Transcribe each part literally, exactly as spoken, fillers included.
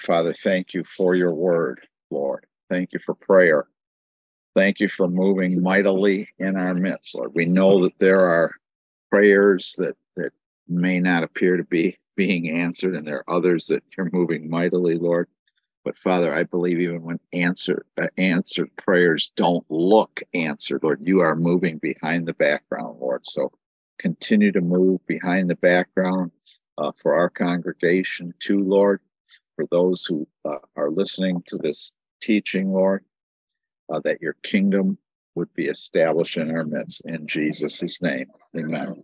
Father, thank you for your word, Lord. Thank you for prayer. Thank you for moving mightily in our midst, Lord. We know that there are prayers that, that may not appear to be being answered, and there are others that you're moving mightily, Lord. But Father, I believe even when answered uh, answered prayers don't look answered, Lord, you are moving behind the background, Lord. So continue to move behind the background uh, for our congregation too, Lord, for those who uh, are listening to this teaching, Lord, uh, that your kingdom would be established in our midst. In Jesus' name, amen.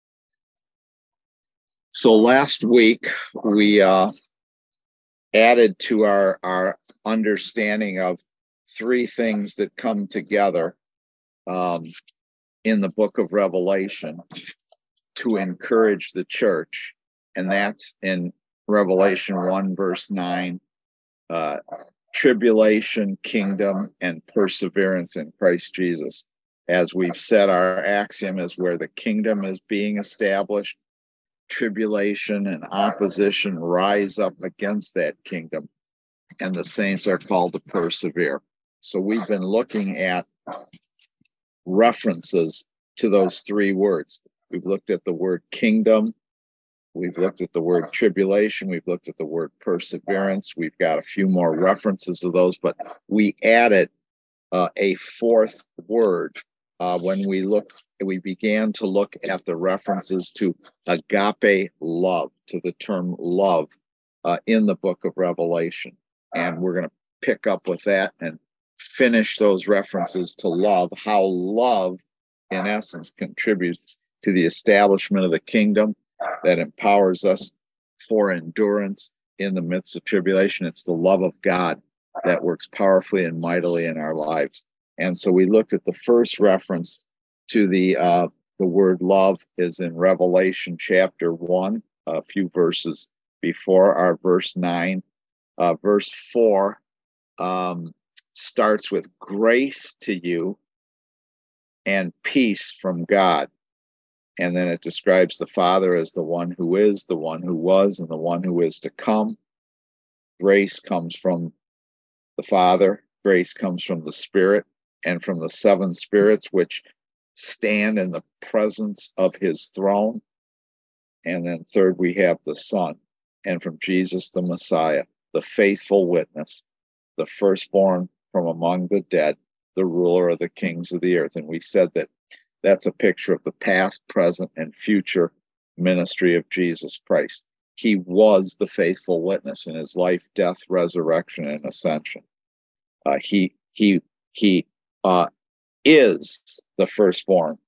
So last week, we uh, added to our, our understanding of three things that come together um, in the book of Revelation to encourage the church. And that's in Revelation one, verse nine, uh, tribulation, kingdom, and perseverance in Christ Jesus. As we've said, our axiom is where the kingdom is being established, tribulation and opposition rise up against that kingdom, and the saints are called to persevere. So we've been looking at references to those three words. We've looked at the word kingdom, we've looked at the word tribulation, we've looked at the word perseverance. We've got a few more references of those, but we added uh, a fourth word uh, when we looked, we began to look at the references to agape love, to the term love uh, in the book of Revelation. And we're going to pick up with that and finish those references to love, how love, in essence, contributes to the establishment of the kingdom that empowers us for endurance in the midst of tribulation. It's the love of God that works powerfully and mightily in our lives. And so we looked at the first reference to the uh, the word love is in Revelation chapter one, a few verses before our verse nine. Uh, verse four um, starts with grace to you and peace from God. And then it describes the Father as the one who is, the one who was, and the one who is to come. Grace comes from the Father. Grace comes from the Spirit and from the seven spirits which stand in the presence of his throne. And then third, we have the Son, and from Jesus the Messiah, the faithful witness, the firstborn from among the dead, the ruler of the kings of the earth. And we said that that's a picture of the past, present, and future ministry of Jesus Christ. He was the faithful witness in his life, death, resurrection, and ascension. Uh, he he he uh, is the firstborn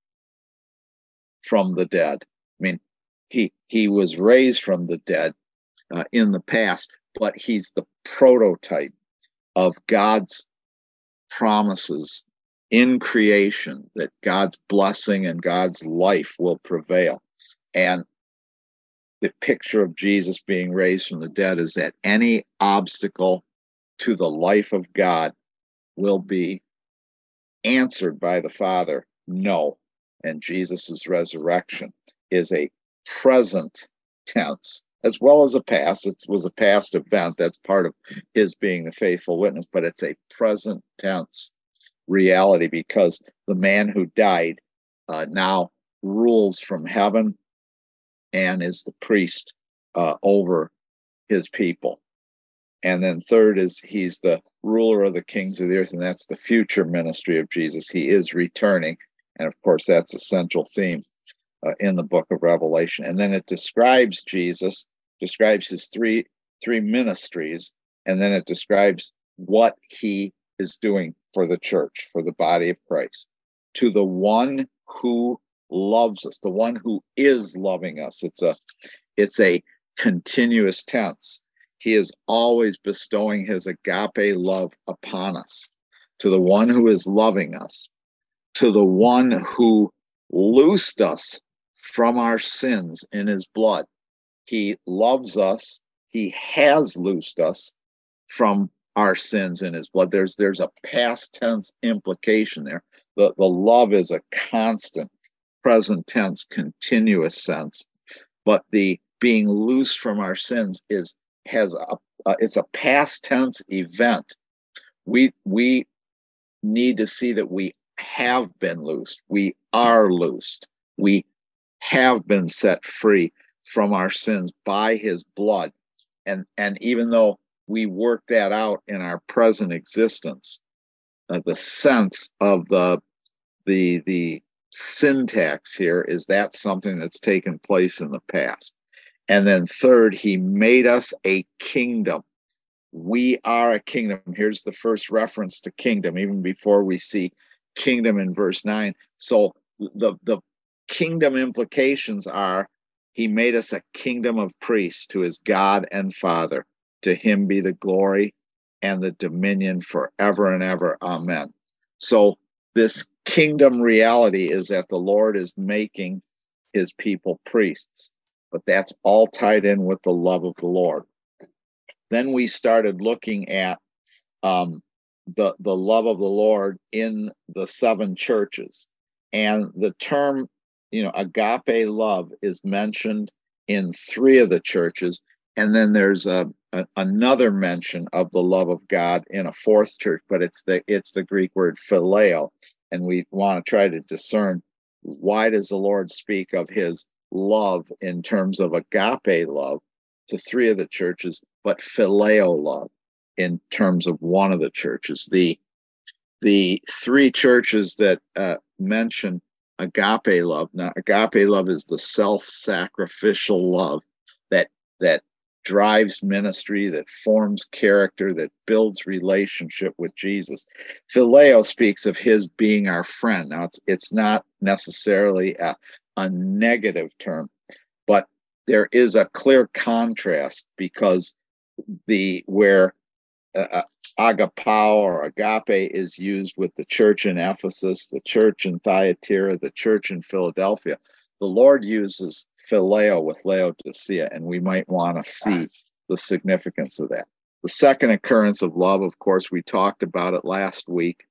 from the dead. I mean, he he was raised from the dead uh, in the past, but he's the prototype of God's promises in creation, that God's blessing and God's life will prevail. And the picture of Jesus being raised from the dead is that any obstacle to the life of God will be answered by the Father, no. And Jesus's resurrection is a present tense, as well as a past. It was a past event. That's part of his being the faithful witness, but it's a present tense reality because the man who died uh, now rules from heaven and is the priest uh, over his people. And then third is he's the ruler of the kings of the earth, and that's the future ministry of Jesus. He is returning. And of course, that's a central theme uh, in the book of Revelation. And then it describes Jesus, describes his three three ministries, and then it describes what he is doing for the church, for the body of Christ. To the one who loves us, the one who is loving us. It's a it's a continuous tense. He is always bestowing his agape love upon us. To the one who is loving us, to the one who loosed us from our sins in his blood. He loves us. He has loosed us from our sins in his blood. There's there's a past tense implication there. The, the love is a constant, present tense, continuous sense. But the being loosed from our sins is has a uh, it's a past tense event. We we need to see that we have been loosed. We are loosed. We have been set free from our sins by his blood. And, and even though we work that out in our present existence, uh, the sense of the, the, the syntax here is that something that's taken place in the past. And then third, he made us a kingdom. We are a kingdom. Here's the first reference to kingdom, even before we see kingdom in verse nine. So the, the kingdom implications are he made us a kingdom of priests to his God and Father. To him be the glory and the dominion forever and ever. Amen. So this kingdom reality is that the Lord is making his people priests, but that's all tied in with the love of the Lord. Then we started looking at um, the, the love of the Lord in the seven churches. And the term, you know, agape love is mentioned in three of the churches. And then there's a, a another mention of the love of God in a fourth church, but it's the it's the Greek word phileo. And we want to try to discern, why does the Lord speak of his love in terms of agape love to three of the churches, but phileo love in terms of one of the churches? The the three churches that uh, mention agape love. Now, agape love is the self-sacrificial love that that drives ministry, that forms character, that builds relationship with Jesus. Phileo speaks of his being our friend. Now, it's it's not necessarily a, a negative term, but there is a clear contrast, because the where uh, agapao or agape is used with the church in Ephesus, the church in Thyatira, the church in Philadelphia, the Lord uses phileo with Laodicea, and we might want to see the significance of that. The second occurrence of love, of course, we talked about it last week.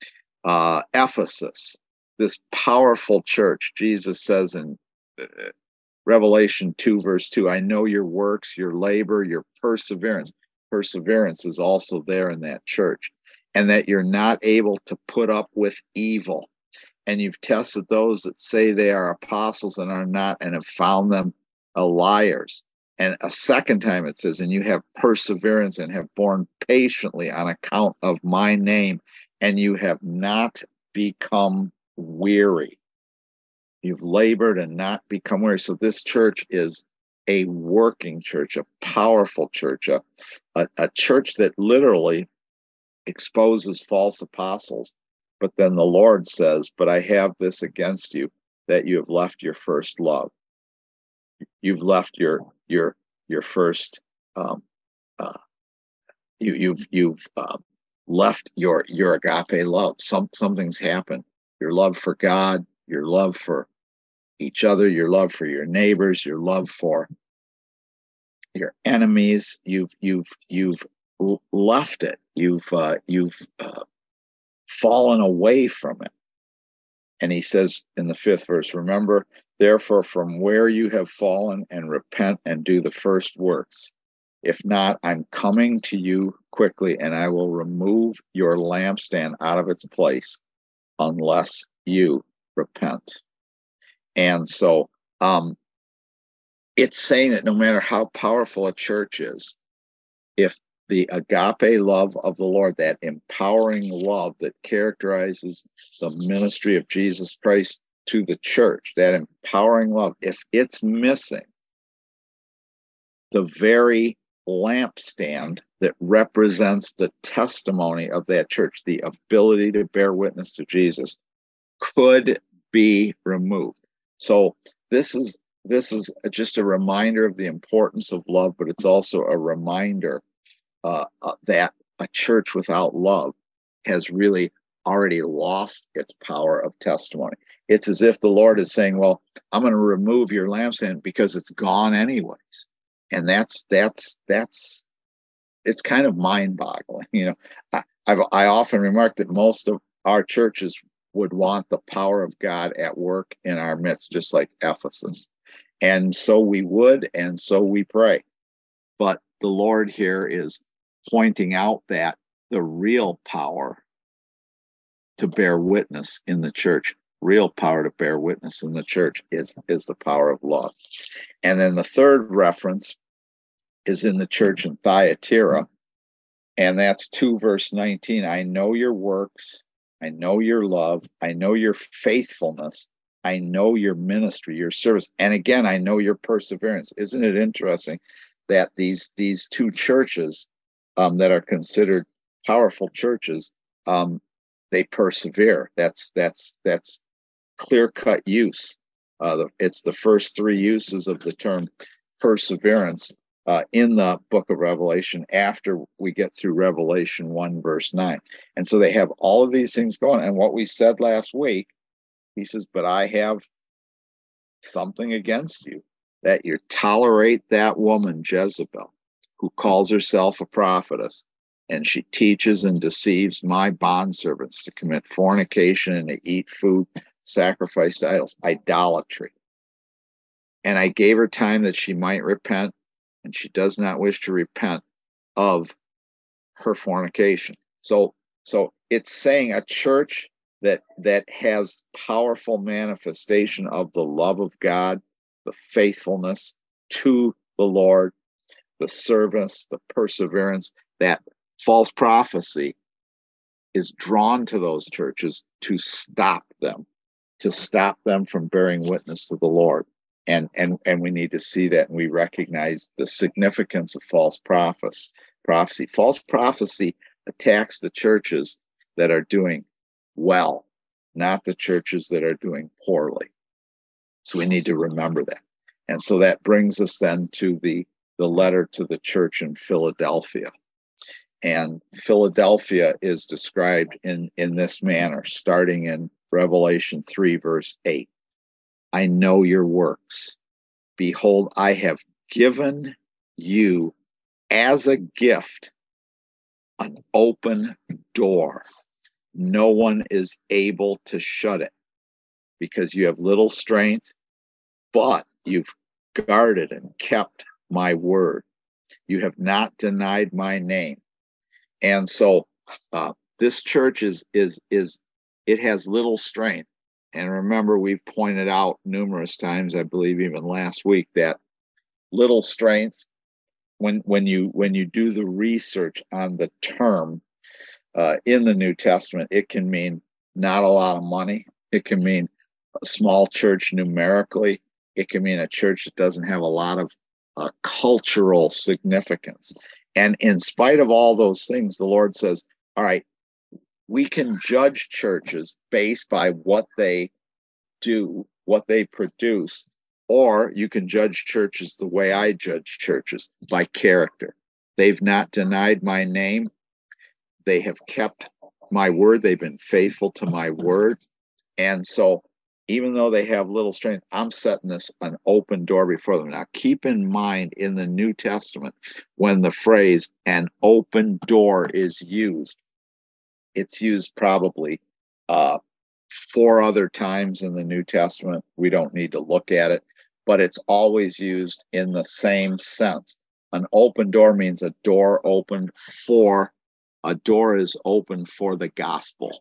Uh, Ephesus, this powerful church, Jesus says in uh, Revelation two, verse two, I know your works, your labor, your perseverance. Perseverance is also there in that church, and that you're not able to put up with evil. And you've tested those that say they are apostles and are not, and have found them uh, liars. And a second time it says, and you have perseverance and have borne patiently on account of my name, and you have not become weary. You've labored and not become weary. So this church is a working church, a powerful church, a, a, a church that literally exposes false apostles. But then the Lord says, but I have this against you, that you have left your first love. You've left your your your first um, uh, you you've you've uh, left your your agape love. Some something's happened. Your love for God, your love for each other, your love for your neighbors, your love for your enemies. You've you've you've left it. You've uh, you've uh, fallen away from it. And he says in the fifth verse, remember, therefore, from where you have fallen, and repent and do the first works. If not, I'm coming to you quickly, and I will remove your lampstand out of its place unless you repent. And so um, it's saying that no matter how powerful a church is, if the agape love of the Lord, that empowering love that characterizes the ministry of Jesus Christ to the church, that empowering love, if it's missing, the very lampstand that represents the testimony of that church, the ability to bear witness to Jesus, could be removed. So this is this is just a reminder of the importance of love, but it's also a reminder Uh, uh, that a church without love has really already lost its power of testimony. It's as if the Lord is saying, well, I'm going to remove your lampstand because it's gone anyways. And that's, that's, that's, it's kind of mind boggling. You know, I, I've, I often remark that most of our churches would want the power of God at work in our midst, just like Ephesus. And so we would, and so we pray. But the Lord here is pointing out that the real power to bear witness in the church, real power to bear witness in the church is, is the power of love. And then the third reference is in the church in Thyatira, and that's two verse nineteen. I know your works, I know your love, I know your faithfulness, I know your ministry, your service, and again, I know your perseverance. Isn't it interesting that these these two churches um, that are considered powerful churches, um, they persevere? That's that's that's clear-cut use. Uh, the, it's the first three uses of the term perseverance uh, in the book of Revelation after we get through Revelation one, verse nine. And so they have all of these things going. And what we said last week, he says, but I have something against you, that you tolerate that woman, Jezebel, who calls herself a prophetess, and she teaches and deceives my bondservants to commit fornication and to eat food sacrificed to idols, idolatry. And I gave her time that she might repent, and she does not wish to repent of her fornication. So, so it's saying a church that that has powerful manifestation of the love of God, the faithfulness to the Lord, the service, the perseverance, that false prophecy is drawn to those churches to stop them, to stop them from bearing witness to the Lord. And and and we need to see that, and we recognize the significance of false prophecy. Prophecy. False prophecy attacks the churches that are doing well, not the churches that are doing poorly. So we need to remember that. And so that brings us then to the, the letter to the church in Philadelphia. And Philadelphia is described in, in this manner, starting in Revelation three, verse eight. I know your works. Behold, I have given you as a gift an open door. No one is able to shut it, because you have little strength, but you've guarded and kept my word. You have not denied my name. And so uh, this church is, is, is, it has little strength. And remember, we've pointed out numerous times, I believe even last week, that little strength, when, when you, when you do the research on the term uh, in the New Testament, it can mean not a lot of money. It can mean a small church numerically. It can mean a church that doesn't have a lot of uh, cultural significance. And in spite of all those things, the Lord says, all right, we can judge churches based by what they do, what they produce, or you can judge churches the way I judge churches, by character. They've not denied my name. They have kept my word. They've been faithful to my word. And so even though they have little strength, I'm setting this an open door before them. Now, keep in mind, in the New Testament, when the phrase an open door is used, it's used probably uh, four other times in the New Testament. We don't need to look at it, but it's always used in the same sense. An open door means a door opened for, a door is open for the gospel.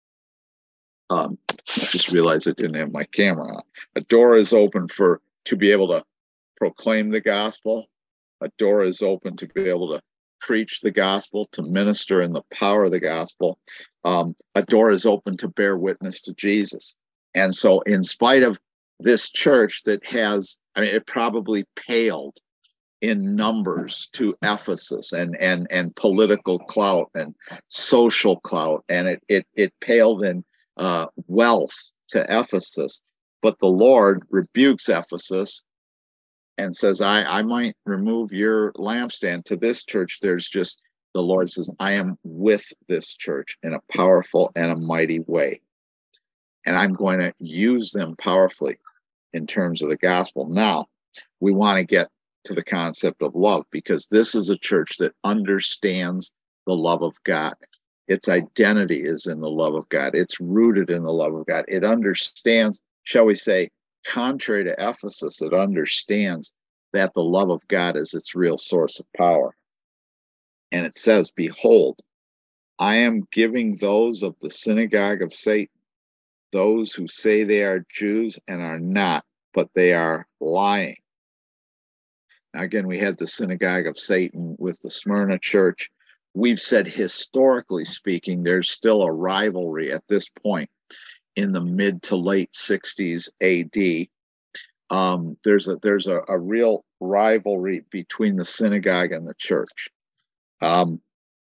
Um, I just realized I didn't have my camera on. A door is open for, to be able to proclaim the gospel. A door is open to be able to preach the gospel, to minister in the power of the gospel. Um, a door is open to bear witness to Jesus. And so in spite of this church that has, I mean, it probably paled in numbers to Ephesus, and and and political clout and social clout, and it it it paled in uh, wealth to Ephesus. But the Lord rebukes Ephesus and says, I, I might remove your lampstand. To this church, there's just, the Lord says, I am with this church in a powerful and a mighty way. And I'm going to use them powerfully in terms of the gospel. Now, we want to get to the concept of love, because this is a church that understands the love of God. Its identity is in the love of God. It's rooted in the love of God. It understands, shall we say, contrary to Ephesus, it understands that the love of God is its real source of power. And it says, behold, I am giving those of the synagogue of Satan, those who say they are Jews and are not, but they are lying. Now, again, we had the synagogue of Satan with the Smyrna church. We've said, historically speaking, there's still a rivalry at this point in the mid to late sixties A D. Um, there's a there's a, a real rivalry between the synagogue and the church. Um,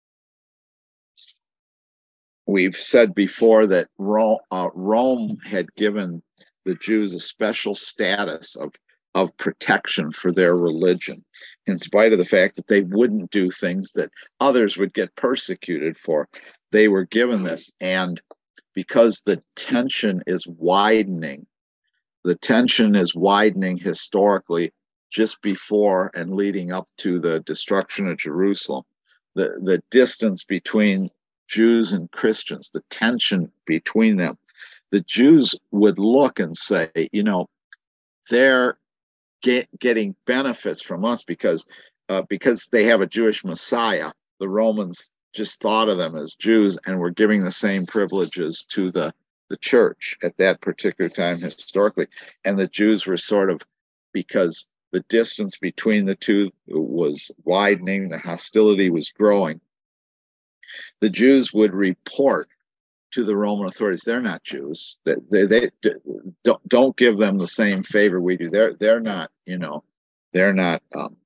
we've said before that Rome, uh, Rome had given the Jews a special status of of protection for their religion, in spite of the fact that they wouldn't do things that others would get persecuted for. They were given this, and because the tension is widening, the tension is widening historically just before and leading up to the destruction of Jerusalem. The, the distance between Jews and Christians, the tension between them. The Jews would look and say, you know, they're get, getting benefits from us because uh, because they have a Jewish Messiah. The Romans just thought of them as Jews and were giving the same privileges to the, the church at that particular time historically. And the Jews were sort of, because the distance between the two was widening, the hostility was growing, the Jews would report to the Roman authorities, they're not Jews. They, they, they don't, don't give them the same favor we do. They're, they're not, you know, they're not um,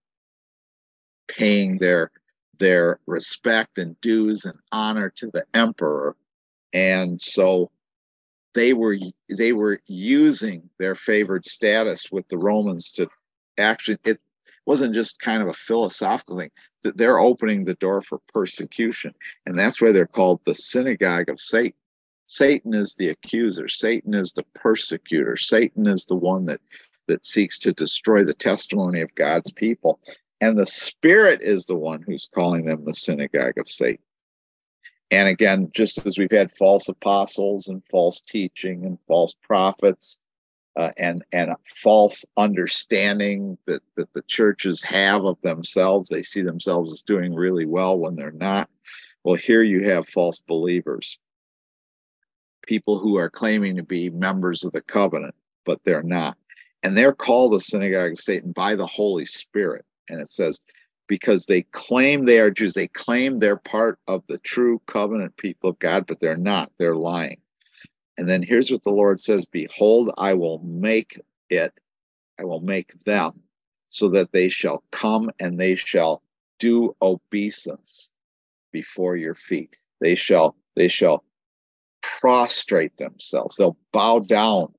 paying their, their respect and dues and honor to the emperor. And so they were, they were using their favored status with the Romans to actually, it wasn't just kind of a philosophical thing, that they're opening the door for persecution. And that's why they're called the synagogue of Satan. Satan is the accuser. Satan is the persecutor. Satan is the one that, that seeks to destroy the testimony of God's people. And the Spirit is the one who's calling them the synagogue of Satan. And again, just as we've had false apostles and false teaching and false prophets, Uh, and and false understanding that, that the churches have of themselves. They see themselves as doing really well when they're not. Well, here you have false believers, people who are claiming to be members of the covenant, but they're not. And they're called the synagogue of Satan by the Holy Spirit. And it says, because they claim they are Jews, they claim they're part of the true covenant people of God, but they're not. They're lying. And then here's what the Lord says, behold, I will make it, I will make them so that they shall come and they shall do obeisance before your feet. They shall, they shall prostrate themselves. They'll bow down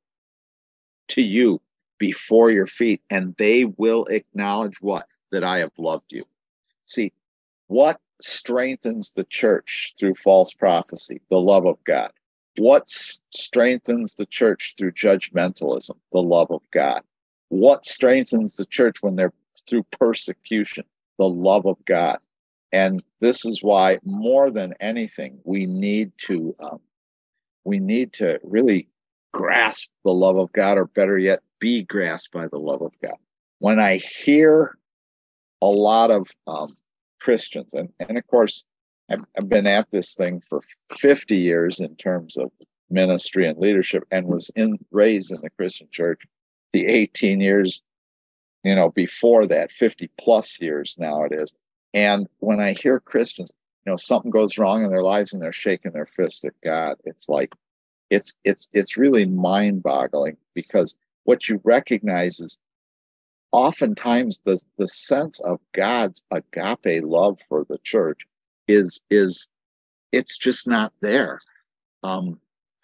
to you before your feet, and they will acknowledge what? That I have loved you. See, what strengthens the church through false prophecy? The love of God. What strengthens the church through judgmentalism? The love of God. What strengthens the church when they're through persecution? The love of God. And this is why, more than anything, we need to um, we need to really grasp the love of God, or better yet, be grasped by the love of God. When I hear a lot of um, Christians, and, and of course, I've, I've been at this thing for fifty years in terms of ministry and leadership, and was in raised in the Christian church the eighteen years, you know, before that, fifty plus years now it is. And when I hear Christians, you know, something goes wrong in their lives and they're shaking their fist at God, it's like, it's, it's, it's really mind boggling, because what you recognize is oftentimes the, the sense of God's agape love for the church is, is it's just not there. Um,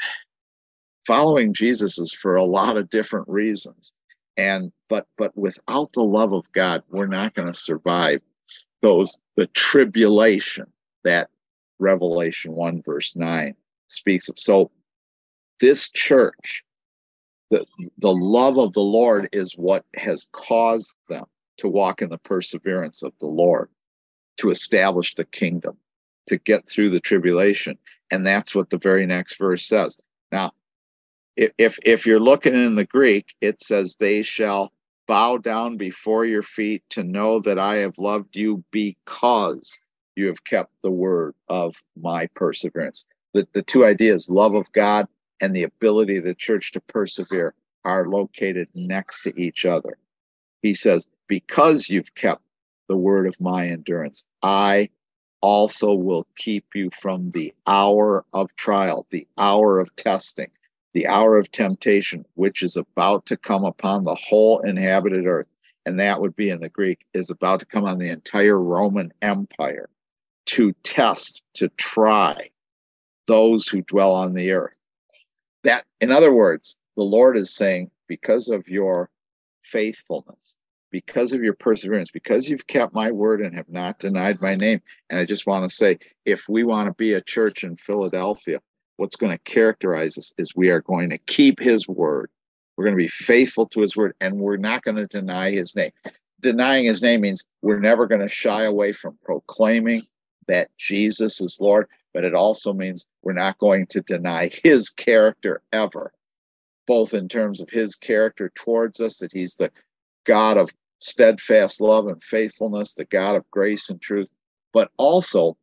following Jesus is for a lot of different reasons. And, but, but without the love of God, we're not going to survive those, the tribulation that Revelation one verse nine speaks of. So this church, the, the love of the Lord is what has caused them to walk in the perseverance of the Lord, to establish the kingdom, to get through the tribulation. And that's what the very next verse says. Now, if if you're looking in the Greek, it says they shall bow down before your feet to know that I have loved you because you have kept the word of my perseverance. The, the two ideas, love of God and the ability of the church to persevere, are located next to each other. He says, because you've kept the word of my endurance, I also will keep you from the hour of trial, the hour of testing, the hour of temptation, which is about to come upon the whole inhabited earth. And that would be in the Greek, is about to come on the entire Roman Empire to test, to try those who dwell on the earth. That, in other words, the Lord is saying, because of your faithfulness, because of your perseverance, because you've kept my word and have not denied my name. And I just want to say, if we want to be a church in Philadelphia, what's going to characterize us is we are going to keep his word. We're going to be faithful to his word, and we're not going to deny his name. Denying his name means we're never going to shy away from proclaiming that Jesus is Lord, but it also means we're not going to deny his character ever, both in terms of his character towards us, that he's the God of steadfast love and faithfulness, the God of grace and truth, but also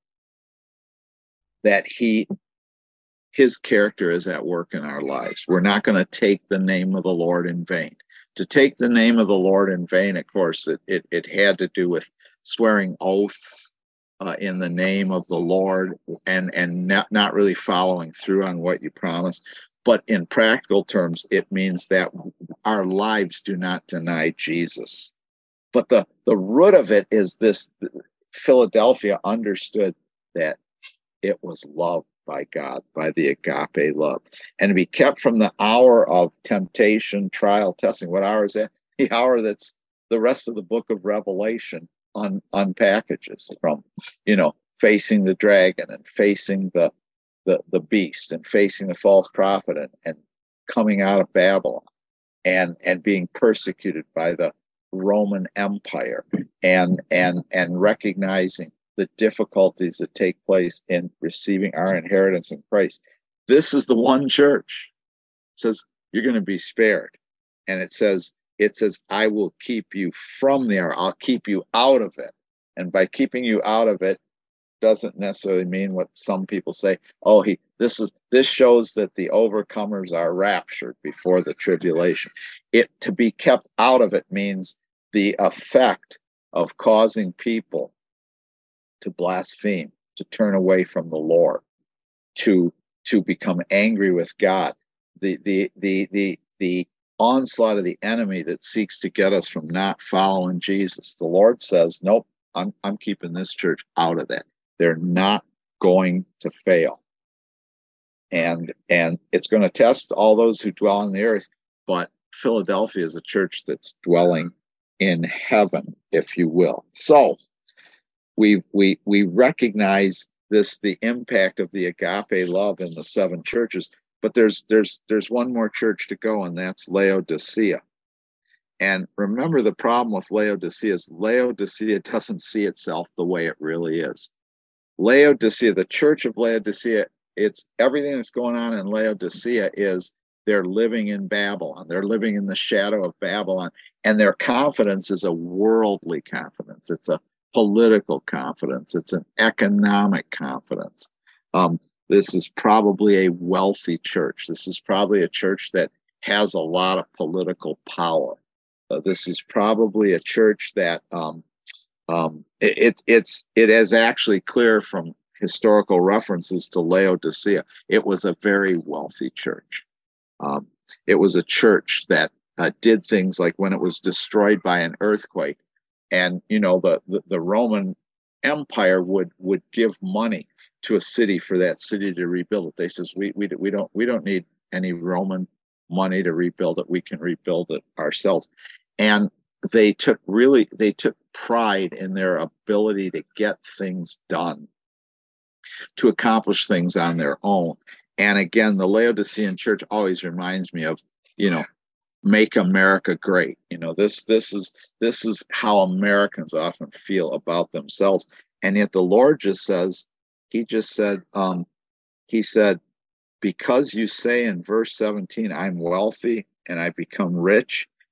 that he his character is at work in our lives. We're not going to take the name of the Lord in vain. To take the name of the Lord in vain, of course, it it, it had to do with swearing oaths uh, in the name of the Lord and, and not, not really following through on what you promised. But in practical terms, it means that our lives do not deny Jesus. But the, the root of it is this: Philadelphia understood that it was loved by God, by the agape love. And to be kept from the hour of temptation, trial, testing. What hour is that? The hour that's the rest of the book of Revelation un, unpackages from, you know, facing the dragon and facing the the, the beast and facing the false prophet and, and coming out of Babylon and, and being persecuted by the Roman Empire and and and recognizing the difficulties that take place in receiving our inheritance in Christ. This is the one church. It says you're going to be spared. And it says, it says, I will keep you from there. I'll keep you out of it. And by keeping you out of it doesn't necessarily mean what some people say. Oh, he this is this shows that the overcomers are raptured before the tribulation. It to be kept out of it means the effect of causing people to blaspheme, to turn away from the Lord, to to become angry with God. The the the the the onslaught of the enemy that seeks to get us from not following Jesus. The Lord says, nope, I'm I'm keeping this church out of that. They're not going to fail. And and it's going to test all those who dwell on the earth, but Philadelphia is a church that's dwelling in heaven, if you will. So we we we recognize this, the impact of the agape love in the seven churches, but there's there's there's one more church to go, and that's Laodicea. And remember, the problem with Laodicea is Laodicea doesn't see itself the way it really is. Laodicea, the church of Laodicea, it's everything that's going on in Laodicea is they're living in Babylon. They're living in the shadow of Babylon, and their confidence is a worldly confidence. It's a political confidence. It's an economic confidence. Um, this is probably a wealthy church. This is probably a church that has a lot of political power. Uh, this is probably a church that um, um, it, it, it's it is actually clear from historical references to Laodicea. It was a very wealthy church. Um, it was a church that uh, did things like when it was destroyed by an earthquake, and you know the, the the Roman Empire would would give money to a city for that city to rebuild it. They says we we we don't we don't need any Roman money to rebuild it. We can rebuild it ourselves. And they took really they took pride in their ability to get things done, to accomplish things on their own. And again, the Laodicean church always reminds me of, you know, make America great. You know, this this is this is how Americans often feel about themselves. And yet the Lord just says, he just said, um, he said, because you say in verse seventeen, I'm wealthy and I've become rich,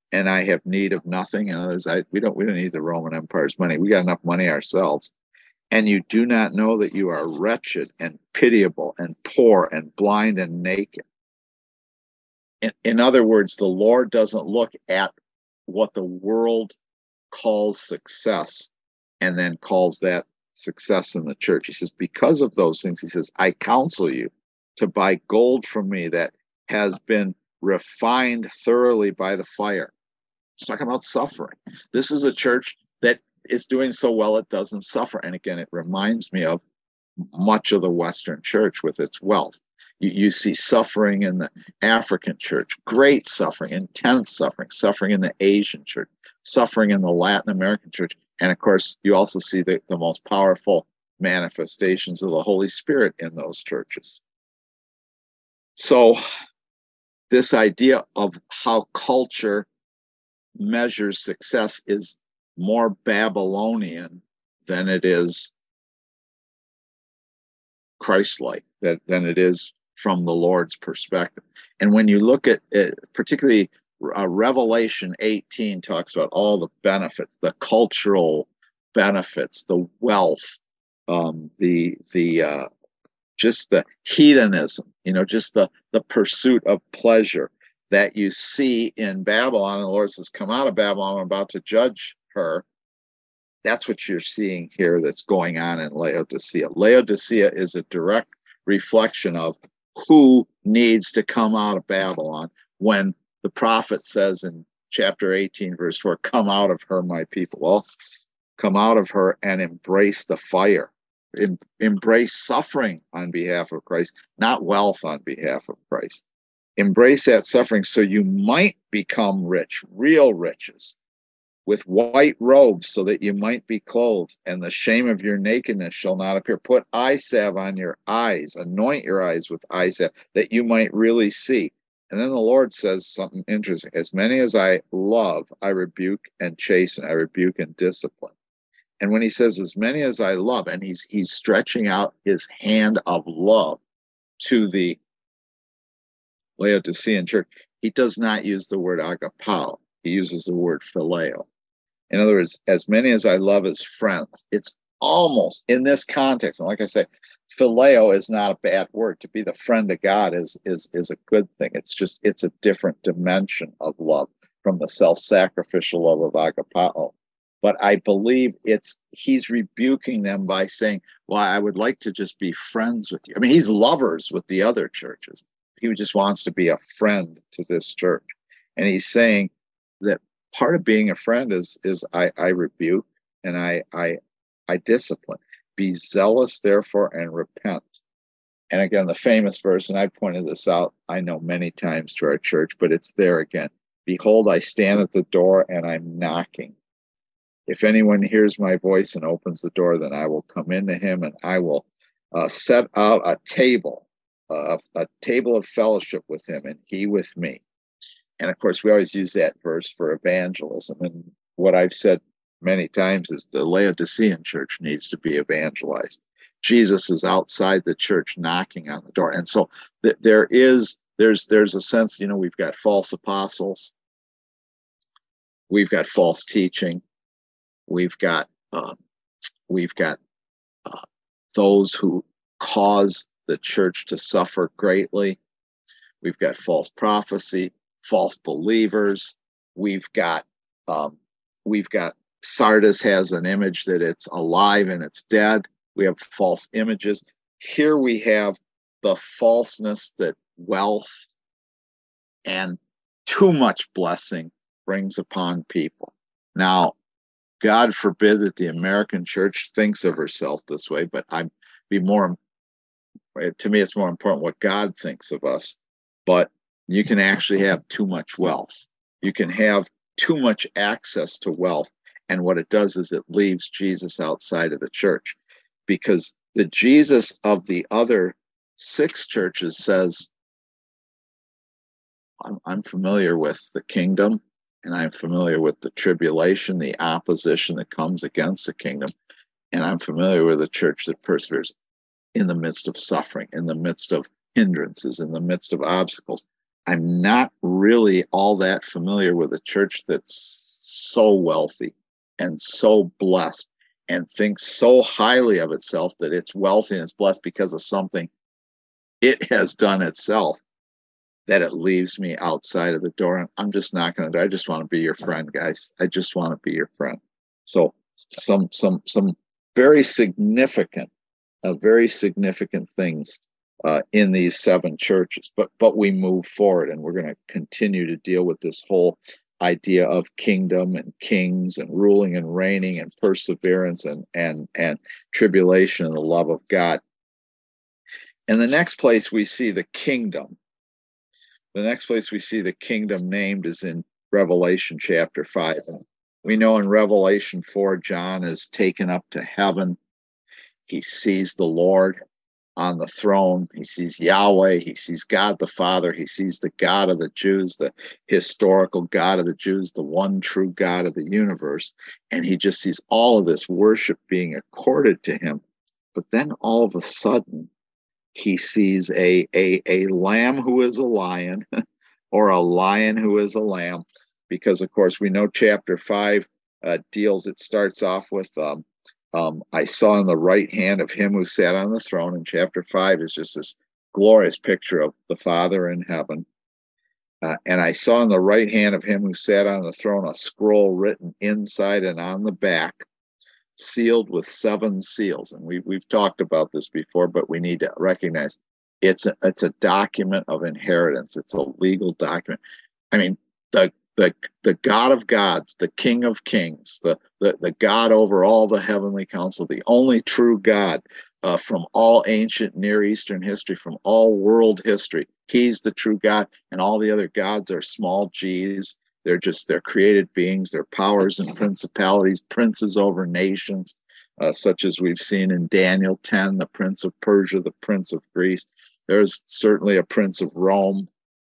and I have need of nothing, and others, I we don't we don't need the Roman Empire's money. We got enough money ourselves. And you do not know that you are wretched and pitiable and poor and blind and naked. In, in other words, the Lord doesn't look at what the world calls success and then calls that success in the church. He says, because of those things, he says, I counsel you to buy gold from me that has been refined thoroughly by the fire. He's talking about suffering. This is a church that is doing so well it doesn't suffer. And again, it reminds me of much of the Western church with its wealth. You, you see suffering in the African church, great suffering, intense suffering, suffering in the Asian church, suffering in the Latin American church. And of course, you also see the, the most powerful manifestations of the Holy Spirit in those churches. So this idea of how culture measures success is more Babylonian than it is Christ-like, that than it is from the Lord's perspective. And when you look at it, particularly uh, Revelation eighteen talks about all the benefits, the cultural benefits, the wealth, um, the the uh, just the hedonism, you know, just the the pursuit of pleasure that you see in Babylon. And the Lord says, "Come out of Babylon, I'm about to judge her." That's what you're seeing here that's going on in Laodicea. Laodicea is a direct reflection of who needs to come out of Babylon when the prophet says in chapter eighteen, verse four, come out of her, my people. Well, come out of her and embrace the fire. Em- embrace suffering on behalf of Christ, not wealth on behalf of Christ. Embrace that suffering so you might become rich, real riches, with white robes so that you might be clothed, and the shame of your nakedness shall not appear. Put eye salve on your eyes, anoint your eyes with eye salve, that you might really see. And then the Lord says something interesting. As many as I love, I rebuke and chasten, I rebuke and discipline. And when he says, as many as I love, and he's he's stretching out his hand of love to the Laodicean church, he does not use the word agapao. He uses the word phileo. In other words, as many as I love as friends. It's almost in this context. And like I say, phileo is not a bad word. To be the friend of God is is is a good thing. It's just, it's a different dimension of love from the self-sacrificial love of agapao. But I believe it's, he's rebuking them by saying, well, I would like to just be friends with you. I mean, he's lovers with the other churches. He just wants to be a friend to this church. And he's saying that part of being a friend is is I, I rebuke and I, I I discipline. Be zealous, therefore, and repent. And again, the famous verse, and I pointed this out, I know many times to our church, but it's there again. Behold, I stand at the door and I'm knocking. If anyone hears my voice and opens the door, then I will come into him and I will uh, set out a table, uh, a table of fellowship with him and he with me. And of course, we always use that verse for evangelism. And what I've said many times is the Laodicean church needs to be evangelized. Jesus is outside the church knocking on the door. And so th- there is, there's, there's a sense, you know, we've got false apostles. We've got false teaching. We've got, um, we've got uh, those who cause the church to suffer greatly. We've got false prophecy, false believers. We've got, um, we've got Sardis has an image that it's alive and it's dead. We have false images. Here we have the falseness that wealth and too much blessing brings upon people. Now, God forbid that the American church thinks of herself this way, but I'm be more, to me, it's more important what God thinks of us. But you can actually have too much wealth. You can have too much access to wealth. And what it does is it leaves Jesus outside of the church, because the Jesus of the other six churches says, I'm, I'm familiar with the kingdom, and I'm familiar with the tribulation, the opposition that comes against the kingdom. And I'm familiar with a church that perseveres in the midst of suffering, in the midst of hindrances, in the midst of obstacles. I'm not really all that familiar with a church that's so wealthy and so blessed and thinks so highly of itself that it's wealthy and it's blessed because of something it has done itself, that it leaves me outside of the door. I'm just not going to, I just want to be your friend, guys. I just want to be your friend. So some, some, some very significant, uh, very significant things uh, in these seven churches, but, but we move forward, and we're going to continue to deal with this whole idea of kingdom and kings and ruling and reigning and perseverance and, and, and tribulation and the love of God. And the next place we see the kingdom, the next place we see the kingdom named is in Revelation chapter five. And we know in Revelation four, John is taken up to heaven. He sees the Lord on the throne. He sees Yahweh. He sees God the Father. He sees the God of the Jews, the historical God of the Jews, the one true God of the universe. And he just sees all of this worship being accorded to him. But then all of a sudden, he sees a, a, a lamb who is a lion, or a lion who is a lamb, because, of course, we know chapter five uh, deals, it starts off with, um, um, I saw in the right hand of him who sat on the throne, and chapter five is just this glorious picture of the Father in heaven. Uh, and I saw in the right hand of him who sat on the throne a scroll written inside and on the back, sealed with seven seals. And we, we've talked about this before, but we need to recognize it's a, it's a document of inheritance. It's a legal document. I mean, the the the God of gods, the King of kings, the the, the God over all the heavenly council, the only true God uh, from all ancient Near Eastern history, from all world history. He's the true God, and all the other gods are small g's. They're just, they're created beings. They're powers and principalities, princes over nations, uh, such as we've seen in Daniel ten, the prince of Persia, the prince of Greece. There's certainly a prince of Rome,